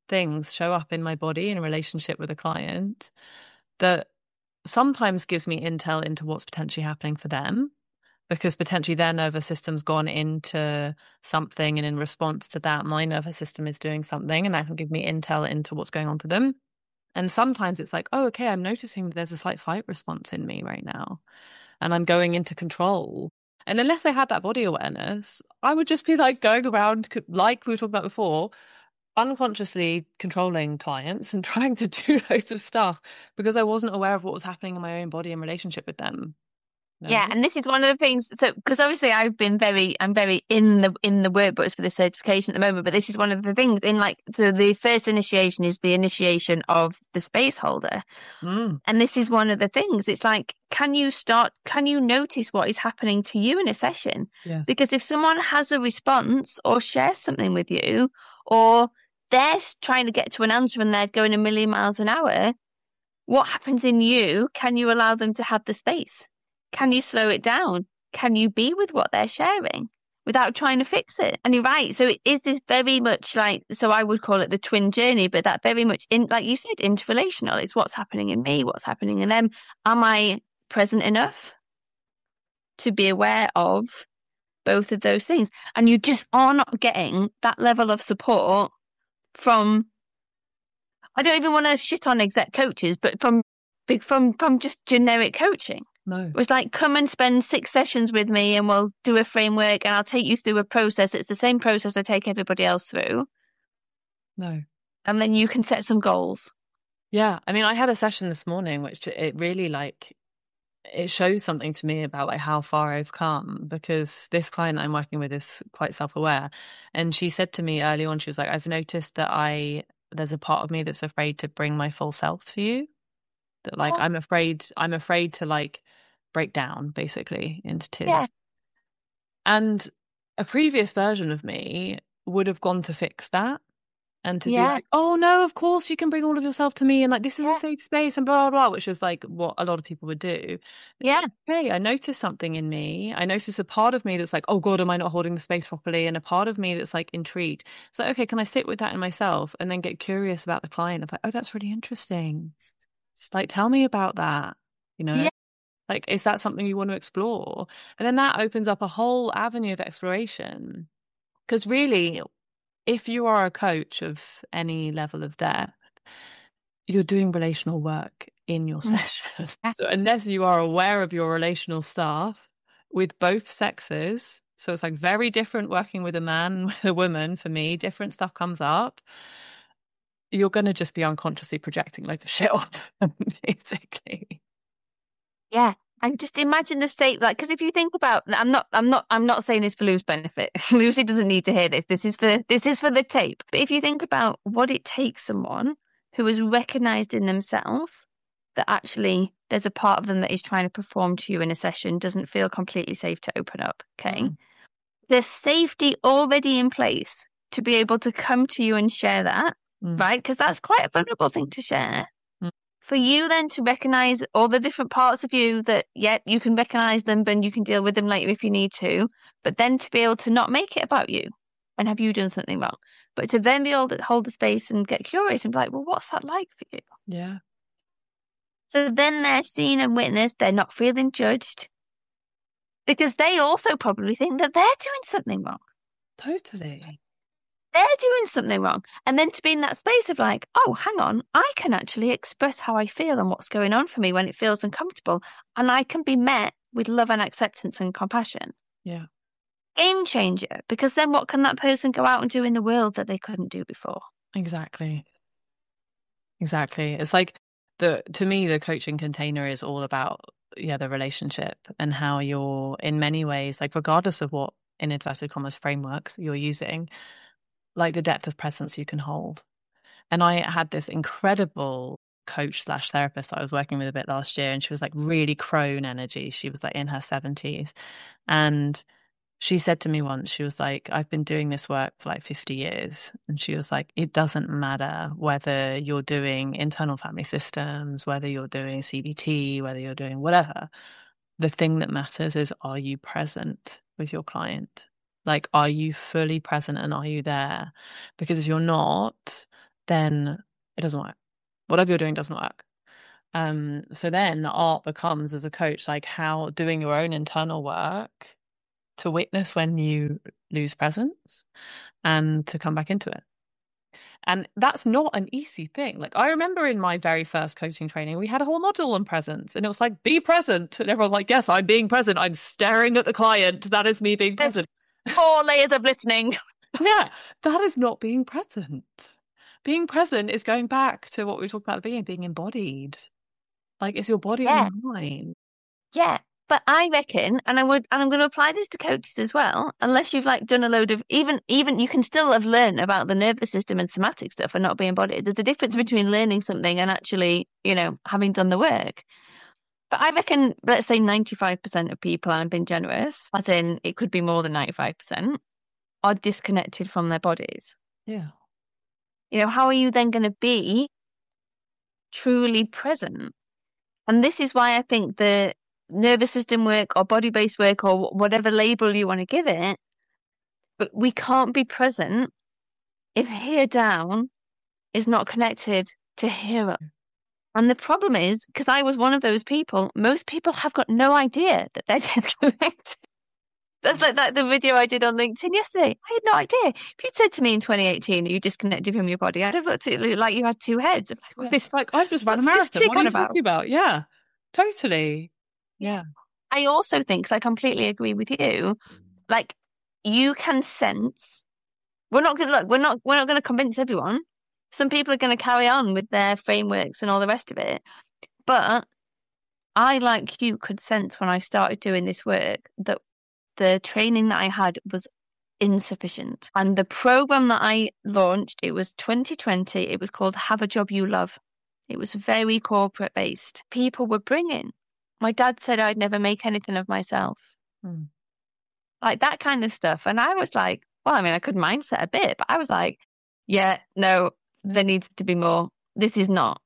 things show up in my body in a relationship with a client that sometimes gives me intel into what's potentially happening for them, because potentially their nervous system's gone into something, and in response to that, my nervous system is doing something, and that can give me intel into what's going on for them. And sometimes it's like, oh, okay, I'm noticing there's a slight fight response in me right now, and I'm going into control. And unless I had that body awareness, I would just be like going around, like we were talking about before, unconsciously controlling clients and trying to do loads of stuff because I wasn't aware of what was happening in my own body in relationship with them. No? Yeah, and this is one of the things. So, because obviously I'm very in the workbooks for this certification at the moment. But this is one of the things in like, so the first initiation is the initiation of the space holder, and this is one of the things. It's like, can you notice what is happening to you in a session? Yeah. Because if someone has a response or shares something with you, or they're trying to get to an answer and they're going a million miles an hour, what happens in you? Can you allow them to have the space? Can you slow it down? Can you be with what they're sharing without trying to fix it? And you're right. So it is this very much like, so I would call it the twin journey, but that very much, like you said, interrelational. It's what's happening in me, what's happening in them. Am I present enough to be aware of both of those things? And you just are not getting that level of support from, I don't even want to shit on exec coaches, but from just generic coaching. No. It was like, come and spend 6 sessions with me and we'll do a framework and I'll take you through a process. It's the same process I take everybody else through. No. And then you can set some goals. Yeah. I mean, I had a session this morning, which it really like, it shows something to me about like how far I've come, because this client I'm working with is quite self-aware. And she said to me early on, she was like, I've noticed that there's a part of me that's afraid to bring my full self to you. That like, I'm afraid to like break down basically into tears. Yeah. And a previous version of me would have gone to fix that and to be like, oh no, of course you can bring all of yourself to me and like, this is a safe space and blah, blah, blah, which is like what a lot of people would do. Yeah. Okay, I noticed something in me. I noticed a part of me that's like, oh God, am I not holding the space properly? And a part of me that's like intrigued. So, okay, can I sit with that in myself and then get curious about the client? I'm like, oh, that's really interesting. Like, tell me about that, you know? Yeah. Like, is that something you want to explore? And then that opens up a whole avenue of exploration. Because really, if you are a coach of any level of depth, you're doing relational work in your session. So unless you are aware of your relational staff with both sexes, so it's like very different working with a man, with a woman, for me, different stuff comes up. You're going to just be unconsciously projecting loads of shit on them, basically. Yeah. And just imagine the state, like, because if you think about, I'm not saying this for Lou's benefit. Lucy doesn't need to hear this. This is for the tape. But if you think about what it takes someone who has recognized in themselves that actually there's a part of them that is trying to perform to you in a session, doesn't feel completely safe to open up. Okay. There's safety already in place to be able to come to you and share that, right? Because that's quite a vulnerable thing to share. For you then to recognize all the different parts of you that, you can recognize them, but you can deal with them later if you need to. But then to be able to not make it about you and have you done something wrong, but to then be able to hold the space and get curious and be like, well, what's that like for you? Yeah. So then they're seen and witnessed. They're not feeling judged because they also probably think that they're doing something wrong. Totally. They're doing something wrong. And then to be in that space of like, oh, hang on, I can actually express how I feel and what's going on for me when it feels uncomfortable. And I can be met with love and acceptance and compassion. Yeah. Game changer. Because then what can that person go out and do in the world that they couldn't do before? Exactly. It's like to me, the coaching container is all about, the relationship and how you're in many ways, like regardless of what in inverted commas frameworks you're using, like the depth of presence you can hold. And I had this incredible coach / therapist that I was working with a bit last year, and she was like really crone energy. She was like in her 70s. And she said to me once, she was like, I've been doing this work for like 50 years. And she was like, it doesn't matter whether you're doing internal family systems, whether you're doing CBT, whether you're doing whatever. The thing that matters is, are you present with your client? Like, are you fully present and are you there? Because if you're not, then it doesn't work. Whatever you're doing doesn't work. So then the art becomes, as a coach, like how doing your own internal work to witness when you lose presence and to come back into it. And that's not an easy thing. Like, I remember in my very first coaching training, we had a whole module on presence, and it was like, be present. And everyone's like, yes, I'm being present. I'm staring at the client. That is me being present. 4 layers of listening. Yeah, that is not being present. Being present is going back to what we talked about at the beginning, being embodied. Like, it's your body and your mind. Yeah. But I reckon, and I'm going to apply this to coaches as well, unless you've like done a load of, even you can still have learned about the nervous system and somatic stuff and not be embodied. There's a difference between learning something and actually, having done the work. But I reckon, let's say 95% of people, and I'm being generous, as in it could be more than 95%, are disconnected from their bodies. Yeah. How are you then going to be truly present? And this is why I think the nervous system work or body-based work or whatever label you want to give it, but we can't be present if here down is not connected to here up. And the problem is, because I was one of those people, most people have got no idea that they're disconnected. That's like that the video I did on LinkedIn yesterday. I had no idea. If you'd said to me in 2018, are you disconnected from your body? I'd have looked at you like you had 2 heads. I've just run a marathon. What are you talking about? Yeah, totally. Yeah. I also think, because I completely agree with you, like you can sense. We're not going to convince everyone. Some people are going to carry on with their frameworks and all the rest of it. But I, like you, could sense when I started doing this work that the training that I had was insufficient. And the program that I launched, it was 2020. It was called Have a Job You Love. It was very corporate based. People were bringing. My dad said I'd never make anything of myself. Like that kind of stuff. And I was like, well, I mean, I could mindset a bit, but I was like, yeah, no, there needs to be more. This is not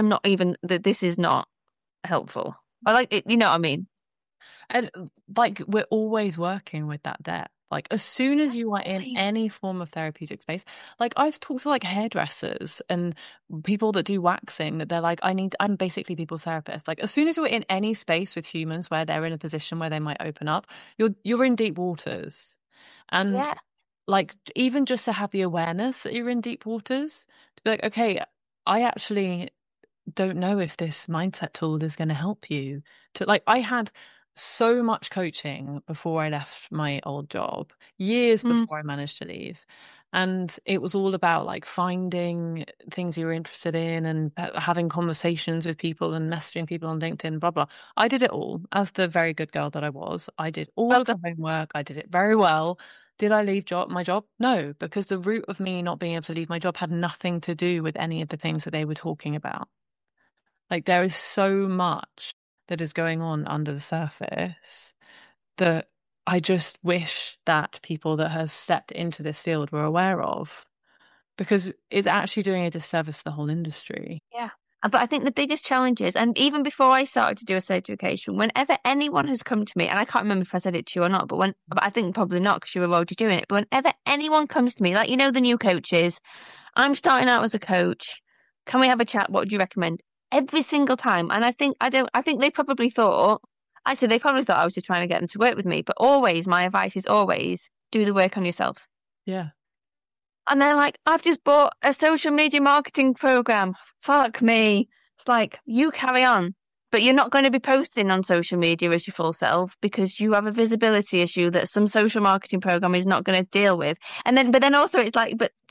helpful. I like it, you know what I mean? And like, we're always working with that depth. Like, as soon as you are in any form of therapeutic space, like I've talked to like hairdressers and people that do waxing, that they're like, I'm basically people's therapist. Like, as soon as you're in any space with humans where they're in a position where they might open up, you're in deep waters. And like, even just to have the awareness that you're in deep waters, to be like, okay, I actually don't know if this mindset tool is going to help you. I had so much coaching before I left my old job, years before I managed to leave. And it was all about like finding things you were interested in and having conversations with people and messaging people on LinkedIn, blah, blah. I did it all as the very good girl that I was. I did all of the homework. I did it very well. Did I leave my job? No, because the root of me not being able to leave my job had nothing to do with any of the things that they were talking about. Like, there is so much that is going on under the surface that I just wish that people that have stepped into this field were aware of, because it's actually doing a disservice to the whole industry. Yeah. But I think the biggest challenge is, and even before I started to do a certification, whenever anyone has come to me, and I can't remember if I said it to you or not, but I think probably not because you were already doing it, but whenever anyone comes to me, like, the new coaches, I'm starting out as a coach, can we have a chat? What would you recommend? Every single time. And I think they probably thought I was just trying to get them to work with me. But always, my advice is always do the work on yourself. Yeah. And they're like, I've just bought a social media marketing program. Fuck me. It's like, you carry on. But you're not going to be posting on social media as your full self because you have a visibility issue that some social marketing program is not going to deal with. But then also it's like, but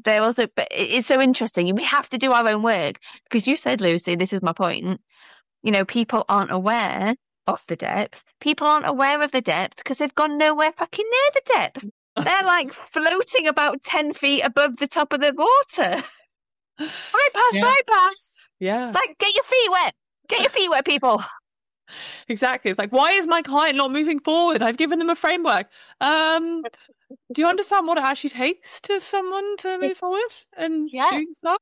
it's so interesting. We have to do our own work because you said, Lucy, this is my point. People aren't aware of the depth. People aren't aware of the depth because they've gone nowhere fucking near the depth. They're like floating about 10 feet above the top of the water. Bypass. Yeah. It's like, get your feet wet. Get your feet wet, people. Exactly. It's like, why is my client not moving forward? I've given them a framework. Do you understand what it actually takes to someone to move forward and do stuff?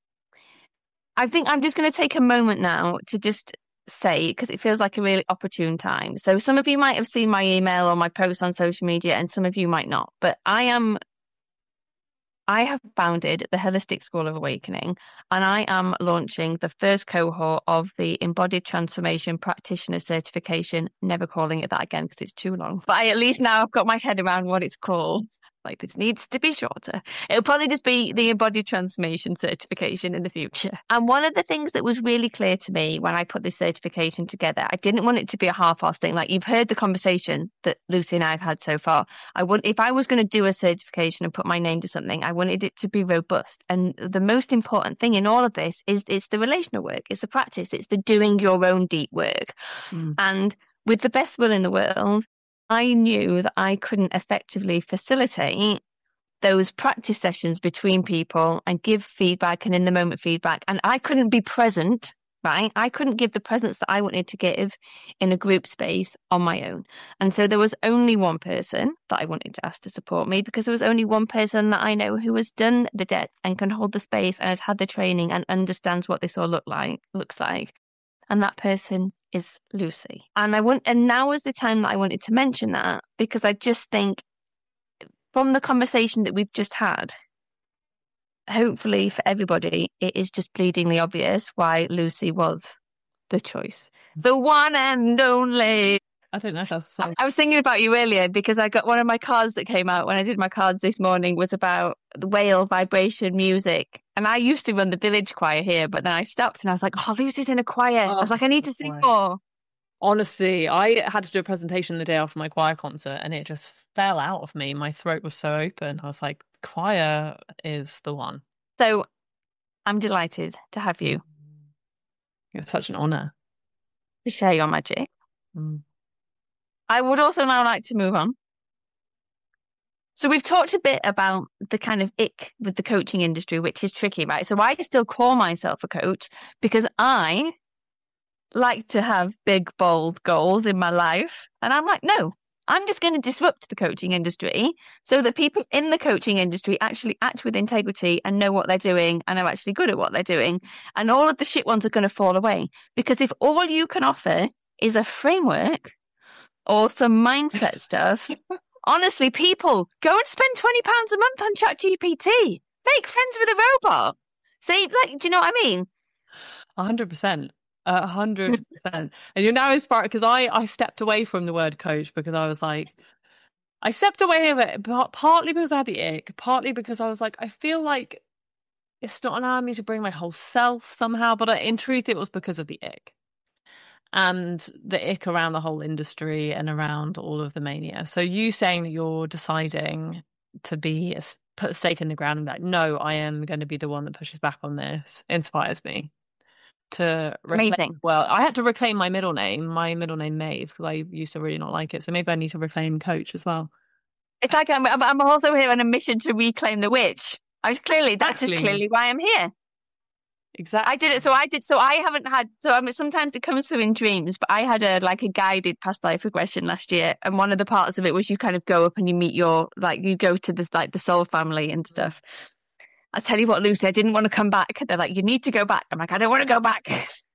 I think I'm just going to take a moment now to just say, because it feels like a really opportune time. So some of you might have seen my email or my post on social media and some of you might not. But I am I have founded the Holistic School of Awakening, and I am launching the first cohort of the Embodied Transformation Practitioner Certification. Never calling it that again because it's too long. But at least now I've got my head around what it's called. Like, this needs to be shorter. It'll probably just be the Embodied Transformation Certification in the future. And one of the things that was really clear to me when I put this certification together, I didn't want it to be a half-assed thing. Like, you've heard the conversation that Lucy and I have had so far. If I was going to do a certification and put my name to something, I wanted it to be robust. And the most important thing in all of this is it's the relational work, it's the practice, it's the doing your own deep work. And with the best will in the world, I knew that I couldn't effectively facilitate those practice sessions between people and give feedback and in the moment feedback. And I couldn't be present, right? I couldn't give the presence that I wanted to give in a group space on my own. And so there was only one person that I wanted to ask to support me, because there was only one person that I know who has done the depth and can hold the space and has had the training and understands what this all looks like. And that person is Lucy. And now is the time that I wanted to mention that, because I just think from the conversation that we've just had, hopefully for everybody, it is just bleedingly obvious why Lucy was the choice. The one and only. I don't know. I was thinking about you earlier because I got one of my cards that came out when I did my cards this morning was about the whale vibration music. And I used to run the village choir here, but then I stopped and I was like, oh, Lucy's in a choir. I was like, I need to sing more. Honestly, I had to do a presentation the day after my choir concert and it just fell out of me. My throat was so open. I was like, choir is the one. So I'm delighted to have you. It's such an honour to share your magic. I would also now like to move on. So we've talked a bit about the kind of ick with the coaching industry, which is tricky, right? So I still call myself a coach because I like to have big, bold goals in my life. And I'm like, no, I'm just going to disrupt the coaching industry so that people in the coaching industry actually act with integrity and know what they're doing and are actually good at what they're doing. And all of the shit ones are going to fall away. Because if all you can offer is a framework or some mindset stuff, honestly, people, go and spend £20 a month on ChatGPT. Make friends with a robot. See, like, do you know what I mean? 100%. 100%. And you're now inspired because I stepped away from the word coach because I was like, I stepped away of it, partly because I had the ick, partly because I was like, I feel like it's not allowing me to bring my whole self somehow. But in truth, it was because of the ick. And the ick around the whole industry and around all of the mania. So you saying that you're deciding to put a stake in the ground and be like, no, I am going to be the one that pushes back on this, inspires me to Amazing. Well, I had to reclaim my middle name Maeve, because I used to really not like it. So maybe I need to reclaim coach as well. It's like I'm also here on a mission to reclaim the witch. That's just clearly why I'm here. Exactly. I did it. So I haven't had. So I mean, sometimes it comes through in dreams. But I had a guided past life regression last year, and one of the parts of it was you kind of go up and you meet you go to the soul family and stuff. I tell you what, Lucy, I didn't want to come back. They're like, you need to go back. I'm like, I don't want to go back.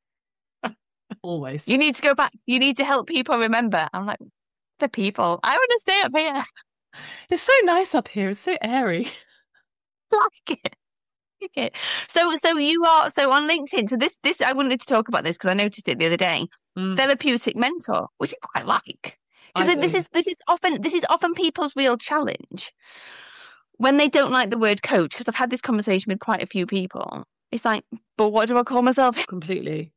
Always. You need to go back. You need to help people remember. I'm like, the people. I want to stay up here. It's so nice up here. It's so airy. Like it. Okay. So you are on LinkedIn. So this I wanted to talk about this because I noticed it the other day. Therapeutic mentor, which I quite like. Because this is often people's real challenge when they don't like the word coach. Because I've had this conversation with quite a few people. It's like, but what do I call myself? Completely.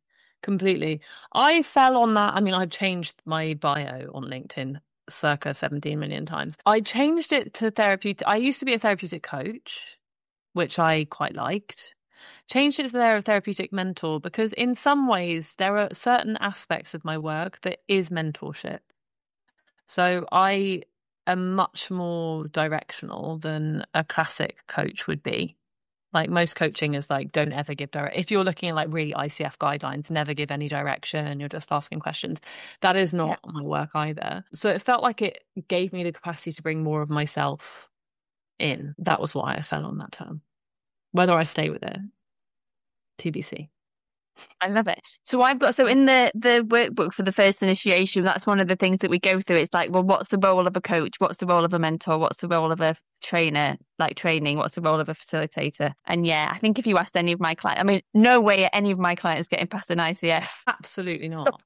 I fell on that. I mean, I've changed my bio on LinkedIn circa 17 million times. I changed it to therapeutic. I used to be a therapeutic coach, which I quite liked. Changed it to their therapeutic mentor because in some ways there are certain aspects of my work that is mentorship. So I am much more directional than a classic coach would be. Like most coaching is like, don't ever give if you're looking at like really ICF guidelines, never give any direction. You're just asking questions. That is not my work either. So it felt like it gave me the capacity to bring more of myself in. That was why I fell on that term. Whether I stay with it, TBC. I love it. So in the workbook for the first initiation, that's one of the things that we go through. It's like, well, what's the role of a coach? What's the role of a mentor? What's the role of a trainer, like training? What's the role of a facilitator? And yeah, I think if you asked any of my clients, I mean, no way are any of my clients getting past an ICF. Absolutely not.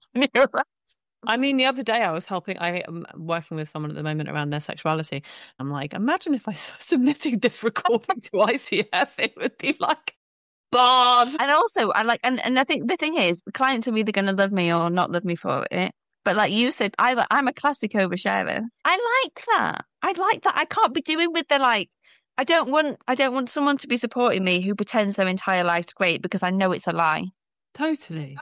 I mean, the other day I am working with someone at the moment around their sexuality. I'm like, imagine if I submitted this recording to ICF, it would be like, barred. And also, and I think the thing is, the clients are either going to love me or not love me for it. But like you said, I'm a classic oversharer. I like that. I can't be doing with the like. I don't want someone to be supporting me who pretends their entire life's great because I know it's a lie. Totally.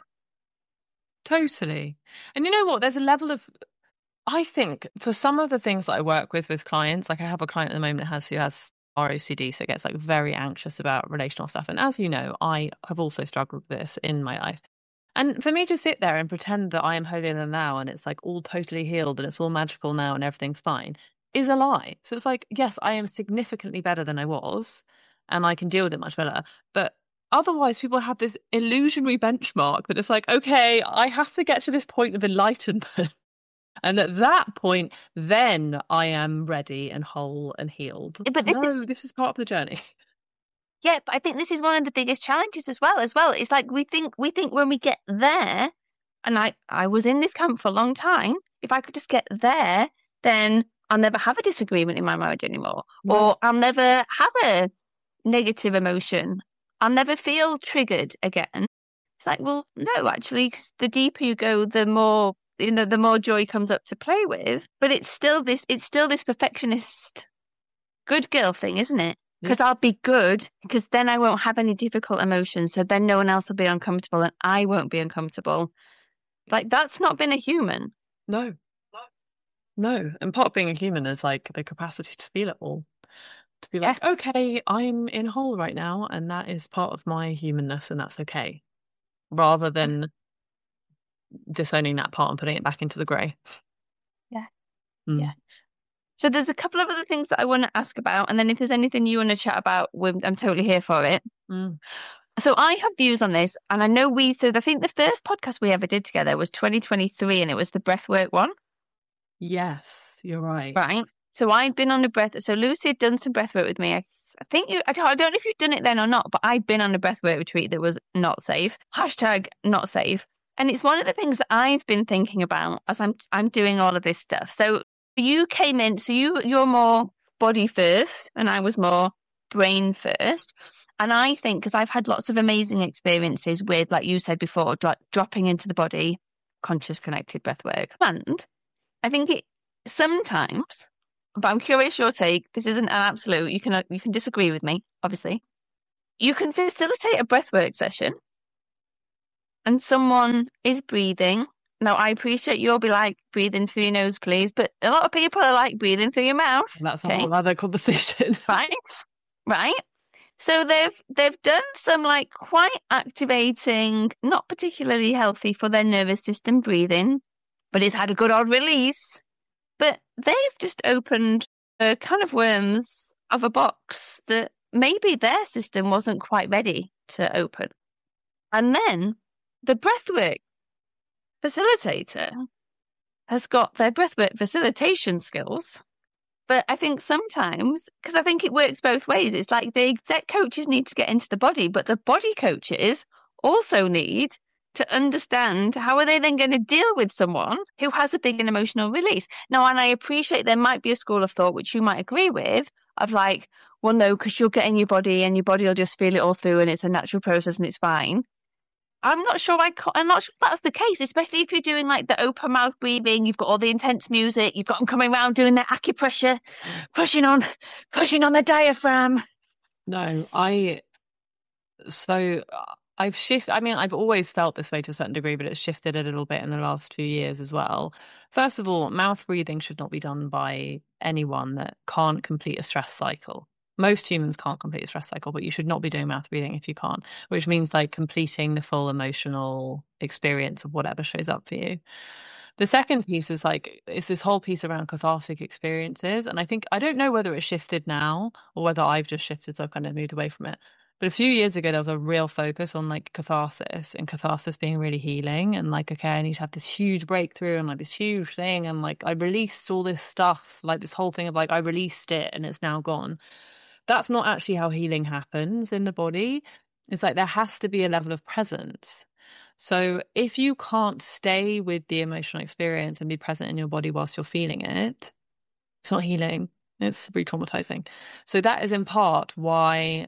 And you know what? There's a level of, I think for some of the things that I work with clients, like I have a client at the moment who has ROCD, so gets like very anxious about relational stuff. And as you know, I have also struggled with this in my life. And for me to sit there and pretend that I am holier than thou and it's like all totally healed and it's all magical now and everything's fine is a lie. So it's like, yes, I am significantly better than I was and I can deal with it much better. But otherwise, people have this illusionary benchmark that it's like, okay, I have to get to this point of enlightenment. And at that point, then I am ready and whole and healed. But this is part of the journey. Yeah, but I think this is one of the biggest challenges as well. It's like we think when we get there, and I was in this camp for a long time. If I could just get there, then I'll never have a disagreement in my marriage anymore, or I'll never have a negative emotion. I'll never feel triggered again. It's like, well, no, actually, the deeper you go, the more the more joy comes up to play with. But it's still this perfectionist good girl thing, isn't it? Because I'll be good, because then I won't have any difficult emotions. So then no one else will be uncomfortable and I won't be uncomfortable. Like, that's not being a human. No. And part of being a human is like the capacity to feel it all. To be like, okay, I'm in whole right now, and that is part of my humanness, and that's okay. Rather than disowning that part and putting it back into the grey. Yeah. So there's a couple of other things that I want to ask about, and then if there's anything you want to chat about, I'm totally here for it. So I have views on this, and I know I think the first podcast we ever did together was 2023, and it was the breathwork one. Yes, you're right. Right. So I'd been on so Lucy had done some breathwork with me. I think I don't know if you'd done it then or not, but I'd been on a breathwork retreat that was not safe. #not safe. And it's one of the things that I've been thinking about as I'm doing all of this stuff. So you came in, so you're more body first, and I was more brain first. And I think, because I've had lots of amazing experiences with, like you said before, dropping into the body, conscious connected breathwork. And I think it sometimes, but I'm curious your take. This isn't an absolute. You can disagree with me, obviously. You can facilitate a breathwork session, and someone is breathing. Now, I appreciate you'll be like, breathing through your nose, please. But a lot of people are like, breathing through your mouth. That's a whole other conversation. Right. So they've done some like quite activating, not particularly healthy for their nervous system breathing, but it's had a good old release. But they've just opened a can of worms of a box that maybe their system wasn't quite ready to open. And then the breathwork facilitator has got their breathwork facilitation skills. But I think sometimes, because I think it works both ways, it's like the exec coaches need to get into the body, but the body coaches also need to understand how are they then going to deal with someone who has a big and emotional release. Now, and I appreciate there might be a school of thought, which you might agree with, of like, well, no, because you'll get in your body and your body will just feel it all through and it's a natural process and it's fine. I'm not sure that's the case, especially if you're doing like the open mouth breathing, you've got all the intense music, you've got them coming around doing their acupressure, pushing on the diaphragm. No, I've shifted. I mean, I've always felt this way to a certain degree, but it's shifted a little bit in the last few years as well. First of all, mouth breathing should not be done by anyone that can't complete a stress cycle. Most humans can't complete a stress cycle, but you should not be doing mouth breathing if you can't, which means like completing the full emotional experience of whatever shows up for you. The second piece is it's this whole piece around cathartic experiences. And I don't know whether it's shifted now or whether I've just shifted, so I've kind of moved away from it. But a few years ago, there was a real focus on like catharsis, and catharsis being really healing, and like, okay, I need to have this huge breakthrough and like this huge thing. And like, I released all this stuff, like this whole thing of like, I released it and it's now gone. That's not actually how healing happens in the body. It's like there has to be a level of presence. So if you can't stay with the emotional experience and be present in your body whilst you're feeling it, it's not healing. It's re-traumatizing. So that is in part why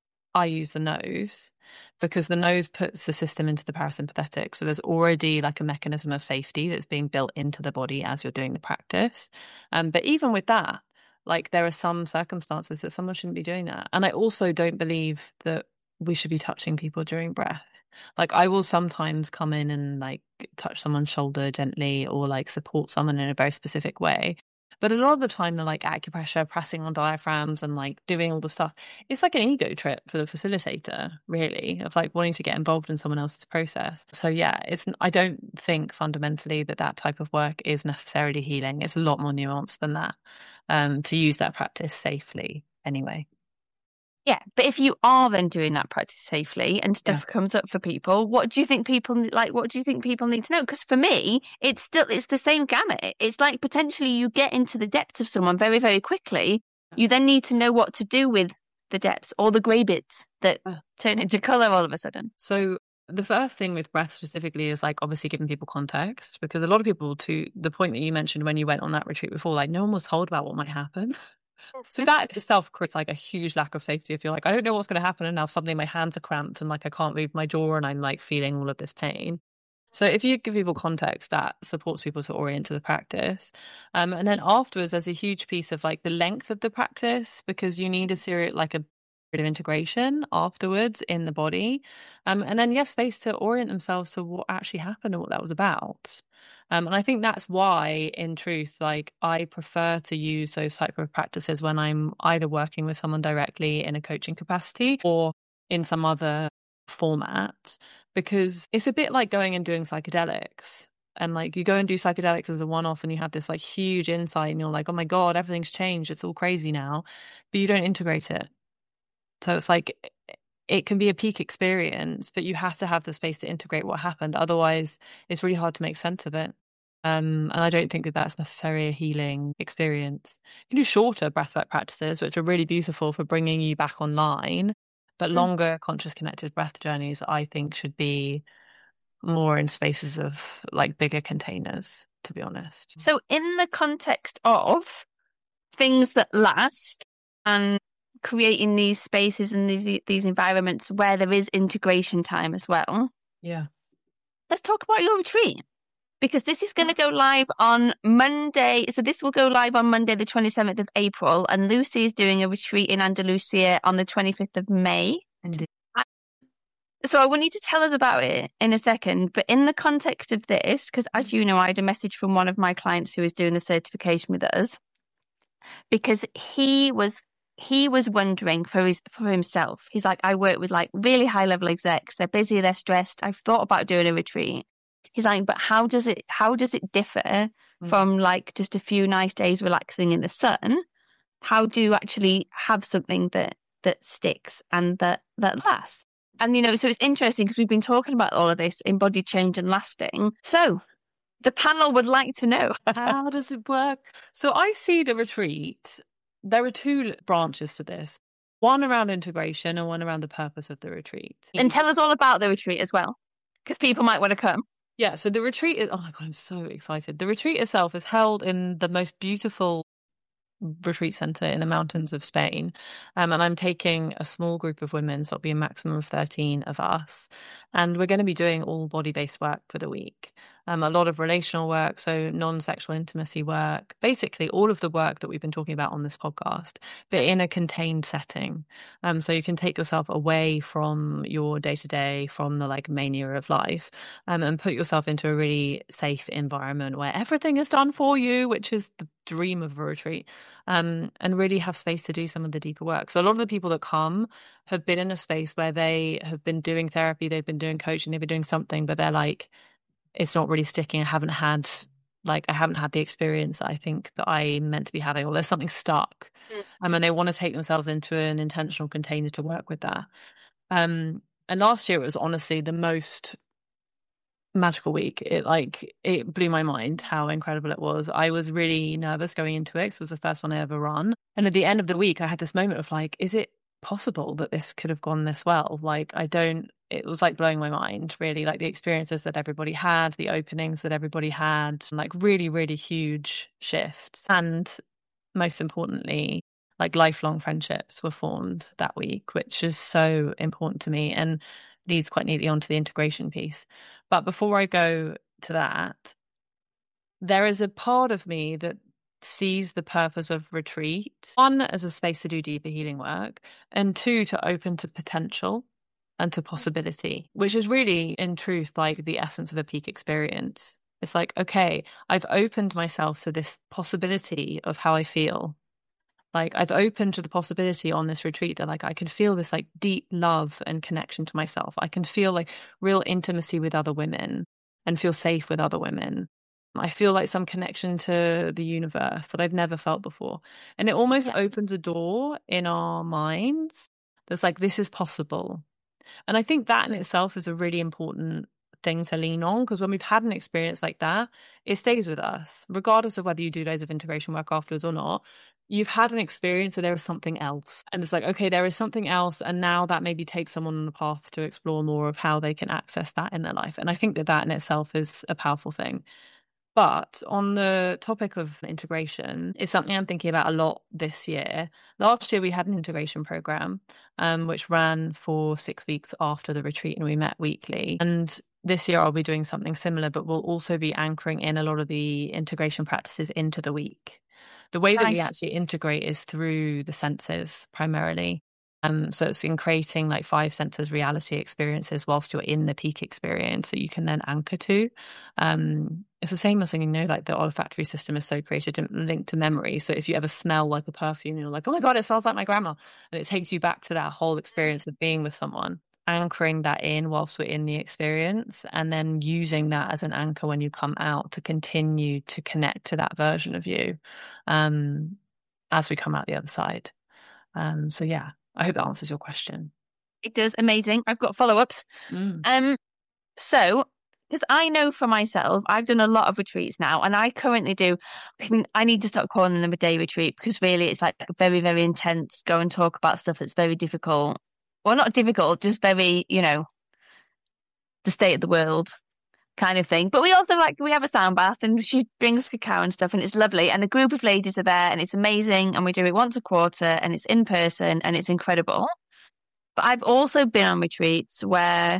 I use the nose, because the nose puts the system into the parasympathetic. So there's already like a mechanism of safety that's being built into the body as you're doing the practice. But even with that, like there are some circumstances that someone shouldn't be doing that. And I also don't believe that we should be touching people during breath. Like I will sometimes come in and like touch someone's shoulder gently or like support someone in a very specific way. But a lot of the time, they're like acupressure, pressing on diaphragms and like doing all the stuff. It's like an ego trip for the facilitator, really, of like wanting to get involved in someone else's process. So yeah, I don't think fundamentally that type of work is necessarily healing. It's a lot more nuanced than that, to use that practice safely anyway. Yeah, but if you are then doing that practice safely and stuff comes up for people, what do you think people like? What do you think people need to know? Because for me, it's the same gamut. It's like potentially you get into the depths of someone very, very quickly. You then need to know what to do with the depths or the grey bits that turn into colour all of a sudden. So the first thing with breath specifically is like obviously giving people context, because a lot of people, to the point that you mentioned when you went on that retreat before, like no one was told about what might happen. So that itself creates like a huge lack of safety. If you're like, I don't know what's going to happen, and now suddenly my hands are cramped and like I can't move my jaw and I'm like feeling all of this pain. So if you give people context, that supports people to orient to the practice. And then afterwards, there's a huge piece of like the length of the practice, because you need a serious, like a bit of integration afterwards in the body. And then space to orient themselves to what actually happened and what that was about. And I think that's why, in truth, like I prefer to use those type of practices when I'm either working with someone directly in a coaching capacity or in some other format, because it's a bit like going and doing psychedelics. And like you go and do psychedelics as a one-off and you have this like huge insight and you're like, oh my God, everything's changed. It's all crazy now. But you don't integrate it. So it's like it can be a peak experience, but you have to have the space to integrate what happened. Otherwise, it's really hard to make sense of it. And I don't think that that's necessarily a healing experience. You can do shorter breathwork practices, which are really beautiful for bringing you back online. But longer conscious connected breath journeys, I think, should be more in spaces of like bigger containers, to be honest. So in the context of things that last and creating these spaces and these environments where there is integration time as well. Yeah. Let's talk about your retreat, because this is going to go live on Monday. So this will go live on Monday, the 27th of April, and Lucy is doing a retreat in Andalusia on the 25th of May. Indeed. So I want you to tell us about it in a second, but in the context of this, because as you know, I had a message from one of my clients who is doing the certification with us, because he was wondering for himself. He's like, I work with like really high level execs. They're busy, they're stressed. I've thought about doing a retreat. He's like, but how does it differ from like just a few nice days relaxing in the sun? How do you actually have something that sticks and that lasts? And so it's interesting because we've been talking about all of this, embodied change and lasting. So the panel would like to know, how does it work? So I see the retreat. There are two branches to this. One around integration and one around the purpose of the retreat. And tell us all about the retreat as well, because people might want to come. Yeah, so the retreat is, oh my God, I'm so excited. The retreat itself is held in the most beautiful retreat center in the mountains of Spain. And I'm taking a small group of women, so it'll be a maximum of 13 of us. And we're going to be doing all body-based work for the week. A lot of relational work, so non-sexual intimacy work, basically all of the work that we've been talking about on this podcast, but in a contained setting. So you can take yourself away from your day-to-day, from the like mania of life, and put yourself into a really safe environment where everything is done for you, which is the dream of a retreat, and really have space to do some of the deeper work. So a lot of the people that come have been in a space where they have been doing therapy, they've been doing coaching, they've been doing something, but they're like, it's not really sticking. I haven't had like I haven't had the experience that I think that I'm meant to be having, or there's something stuck. And they want to take themselves into an intentional container to work with that. And last year it was honestly the most magical week. It blew my mind how incredible it was. I was really nervous going into it because it was the first one I ever run. And at the end of the week, I had this moment of like, is it possible that this could have gone this well? Like, it was like blowing my mind, really, like the experiences that everybody had, the openings that everybody had, like really, really huge shifts. And most importantly, like lifelong friendships were formed that week, which is so important to me and leads quite neatly onto the integration piece. But before I go to that, there is a part of me that sees the purpose of retreat, one, as a space to do deeper healing work, and two, to open to potential and to possibility, which is really, in truth, like the essence of a peak experience. It's like, okay, I've opened myself to this possibility of how I feel. Like I've opened to the possibility on this retreat that like I can feel this like deep love and connection to myself. I can feel like real intimacy with other women and feel safe with other women. I feel like some connection to the universe that I've never felt before. And it almost opens a door in our minds that's like, this is possible. And I think that in itself is a really important thing to lean on, because when we've had an experience like that, it stays with us, regardless of whether you do loads of integration work afterwards or not. You've had an experience, so there is something else. And it's like, okay, there is something else. And now that maybe takes someone on a path to explore more of how they can access that in their life. And I think that in itself is a powerful thing. But on the topic of integration, it's something I'm thinking about a lot this year. Last year, we had an integration program, which ran for 6 weeks after the retreat, and we met weekly. And this year, I'll be doing something similar, but we'll also be anchoring in a lot of the integration practices into the week. The way that we actually integrate is through the senses primarily. So it's in creating like 5 senses reality experiences whilst you're in the peak experience that you can then anchor to. It's the same as, like the olfactory system is so created and linked to memory. So if you ever smell like a perfume, you're like, oh my God, it smells like my grandma. And it takes you back to that whole experience of being with someone, anchoring that in whilst we're in the experience, and then using that as an anchor when you come out to continue to connect to that version of you as we come out the other side. So yeah, I hope that answers your question. It does. Amazing. I've got follow-ups. So, because I know for myself, I've done a lot of retreats now, and I currently do. I mean, I need to start calling them a day retreat, because really it's like very, very intense. Go and talk about stuff that's very difficult. Well, not difficult, just very, the state of the world kind of thing. But we also we have a sound bath, and she brings cacao and stuff, and it's lovely. And a group of ladies are there, and it's amazing. And we do it once a quarter, and it's in person, and it's incredible. But I've also been on retreats where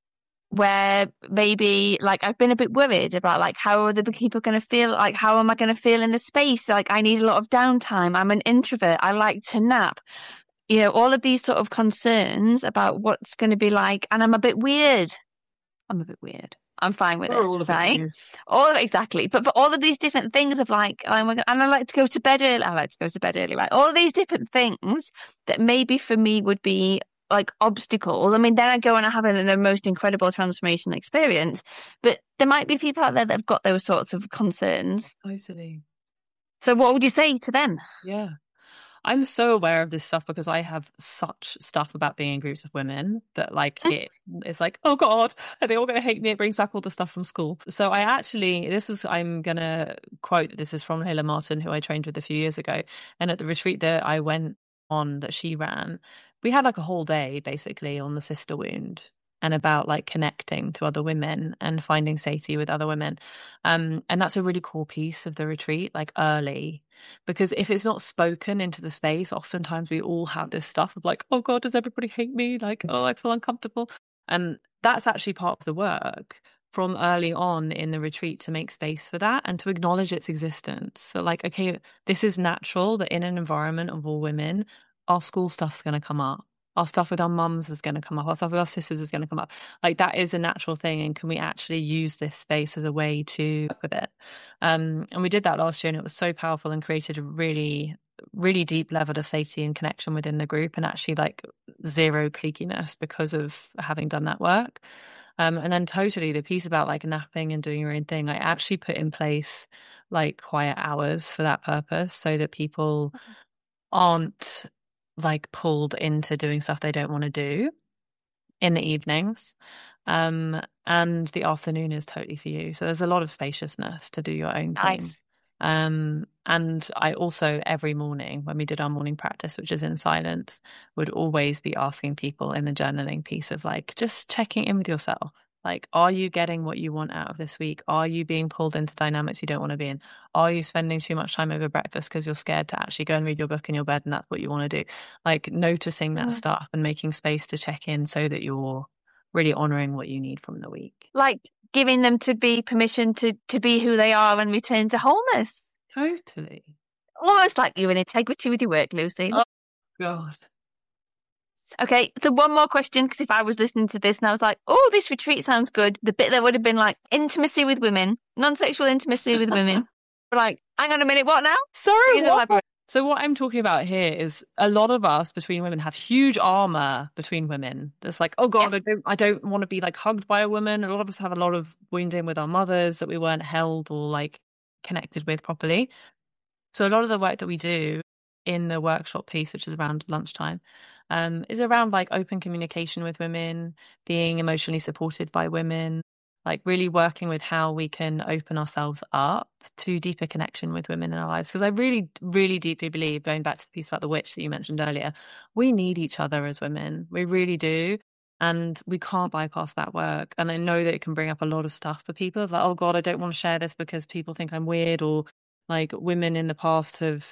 maybe like I've been a bit worried about like how are the people going to feel, like how am I going to feel in the space, like I need a lot of downtime, I'm an introvert, I like to nap, all of these sort of concerns about what's going to be like. And I'm a bit weird. I'm fine with it, right? Exactly. But all of these different things of like, oh my God, and I like to go to bed early. Right? All of these different things that maybe for me would be like obstacles. I mean, then I go and I have the most incredible transformational experience. But there might be people out there that have got those sorts of concerns. Totally. So what would you say to them? Yeah. I'm so aware of this stuff because I have such stuff about being in groups of women that it's like, oh God, are they all going to hate me? It brings back all the stuff from school. So I'm going to quote, this is from Layla Martin, who I trained with a few years ago. And at the retreat that I went on that she ran, we had like a whole day basically on the sister wound and about like connecting to other women and finding safety with other women. And that's a really cool piece of the retreat, like early, because if it's not spoken into the space, oftentimes we all have this stuff of like, oh God, does everybody hate me? Like, oh, I feel uncomfortable. And that's actually part of the work from early on in the retreat, to make space for that and to acknowledge its existence. So like, okay, this is natural that in an environment of all women, our school stuff's going to come up. Our stuff with our mums is going to come up. Our stuff with our sisters is going to come up. Like that is a natural thing. And can we actually use this space as a way to work with it? And we did that last year, and it was so powerful and created a really, really deep level of safety and connection within the group, and actually like zero cliquiness because of having done that work. And then totally the piece about like napping and doing your own thing, I actually put in place like quiet hours for that purpose so that people aren't like pulled into doing stuff they don't want to do in the evenings. And the afternoon is totally for you. So there's a lot of spaciousness to do your own thing. Nice. And I also every morning when we did our morning practice, which is in silence, would always be asking people in the journaling piece of like just checking in with yourself. Like, are you getting what you want out of this week? Are you being pulled into dynamics you don't want to be in? Are you spending too much time over breakfast because you're scared to actually go and read your book in your bed and that's what you want to do? Like noticing that stuff and making space to check in so that you're really honoring what you need from the week. Like giving them to be permission to be who they are and return to wholeness. Totally. Almost like you're in integrity with your work, Lucy. Oh, God. Okay, so one more question, because if I was listening to this and I was like, oh, this retreat sounds good, the bit that would have been like intimacy with women, non-sexual intimacy with women, we're like, hang on a minute, what now? Sorry, what? So what I'm talking about here is a lot of us between women have huge armor between women. That's like, oh God, I don't want to be like hugged by a woman. A lot of us have a lot of wounding with our mothers that we weren't held or like connected with properly. So a lot of the work that we do in the workshop piece, which is around lunchtime, is around like open communication with women, being emotionally supported by women, like really working with how we can open ourselves up to deeper connection with women in our lives. Because I really, really deeply believe, going back to the piece about the witch that you mentioned earlier, we need each other as women. We really do. And we can't bypass that work. And I know that it can bring up a lot of stuff for people. Like, oh God, I don't want to share this because people think I'm weird, or like women in the past have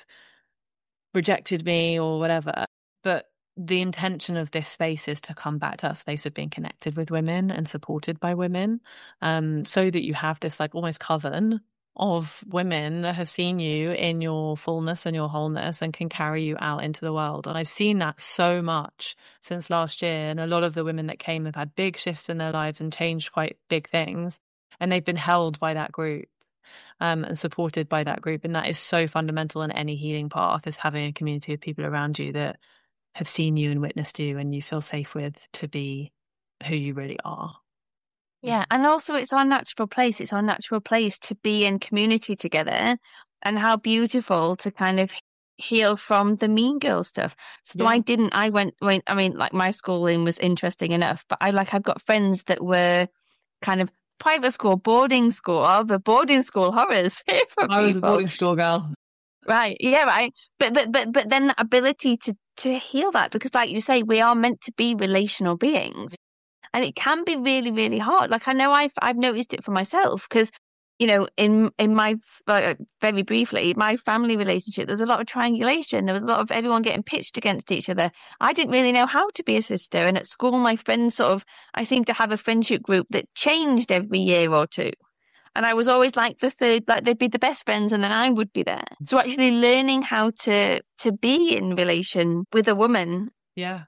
rejected me or whatever. But the intention of this space is to come back to that space of being connected with women and supported by women, so that you have this like almost coven of women that have seen you in your fullness and your wholeness and can carry you out into the world. And I've seen that so much since last year. And a lot of the women that came have had big shifts in their lives and changed quite big things. And they've been held by that group. And supported by that group. And that is so fundamental in any healing path, is having a community of people around you that have seen you and witnessed you and you feel safe with to be who you really are. Yeah, and also it's our natural place. It's our natural place to be in community together, and how beautiful to kind of heal from the mean girl stuff. So I mean, like my schooling was interesting enough, but I've got friends that were kind of private school, boarding school, all the boarding school horrors. I was a boarding school girl. Right. Yeah, right. But then the ability to heal that, because like you say, we are meant to be relational beings. And it can be really, really hard. Like I know I've noticed it for myself, because you know, in my very briefly, my family relationship, there was a lot of triangulation. There was a lot of everyone getting pitched against each other. I didn't really know how to be a sister. And at school, my friends I seemed to have a friendship group that changed every year or two. And I was always like the third, like they'd be the best friends and then I would be there. So actually learning how to be in relation with a woman. Yeah.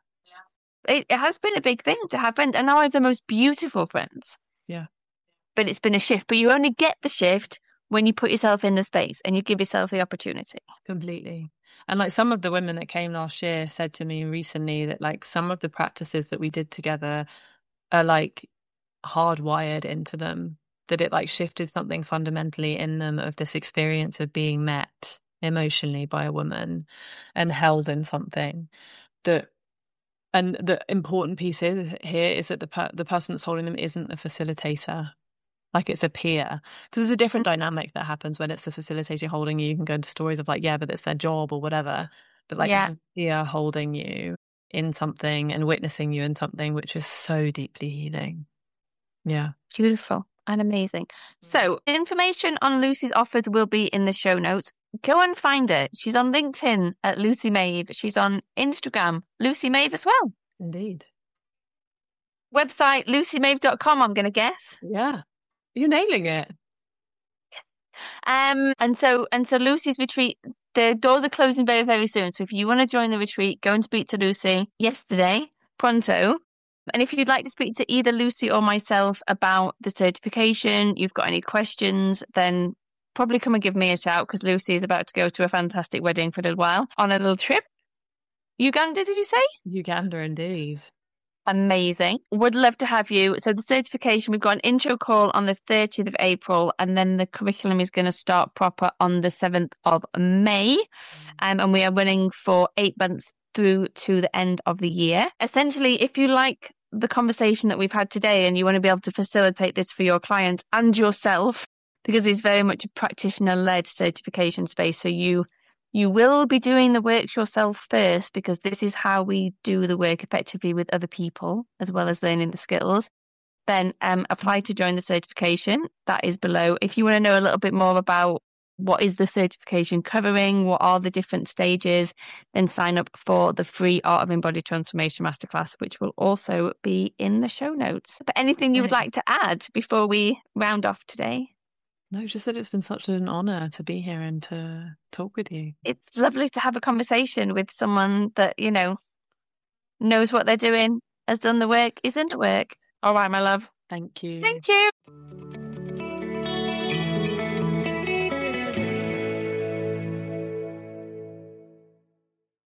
It has been a big thing to have friends. And now I have the most beautiful friends. Yeah. But it's been a shift. But you only get the shift when you put yourself in the space and you give yourself the opportunity. Completely. And like some of the women that came last year said to me recently that like some of the practices that we did together are like hardwired into them, that it like shifted something fundamentally in them of this experience of being met emotionally by a woman and held in something that. And the important piece here is that the person that's holding them isn't the facilitator. Like it's a peer, because there's a different dynamic that happens when it's the facilitator holding you. You can go into stories of like, yeah, but it's their job or whatever. But like this is a peer holding you in something and witnessing you in something, which is so deeply healing. Yeah. Beautiful and amazing. So information on Lucy's offers will be in the show notes. Go and find her. She's on LinkedIn at Lucy Maeve. She's on Instagram, Lucy Maeve as well. Indeed. Website, lucymaeve.com, I'm going to guess. Yeah. You're nailing it. And so Lucy's retreat, the doors are closing very, very soon. So if you want to join the retreat, go and speak to Lucy yesterday, pronto. And if you'd like to speak to either Lucy or myself about the certification, you've got any questions, then probably come and give me a shout, because Lucy is about to go to a fantastic wedding for a little while on a little trip. Uganda, did you say? Uganda, indeed. Amazing. Would love to have you. So the certification, we've got an intro call on the 30th of April, and then the curriculum is going to start proper on the 7th of May. And we are running for 8 months through to the end of the year. Essentially, if you like the conversation that we've had today and you want to be able to facilitate this for your clients and yourself, because it's very much a practitioner-led certification space, so you will be doing the work yourself first, because this is how we do the work effectively with other people, as well as learning the skills. Then apply to join the certification. That is below. If you want to know a little bit more about what is the certification covering, what are the different stages, then sign up for the free Art of Embodied Transformation Masterclass, which will also be in the show notes. But anything you would like to add before we round off today? No, just that it's been such an honour to be here and to talk with you. It's lovely to have a conversation with someone that, knows what they're doing, has done the work, is in the work. All right, my love. Thank you. Thank you.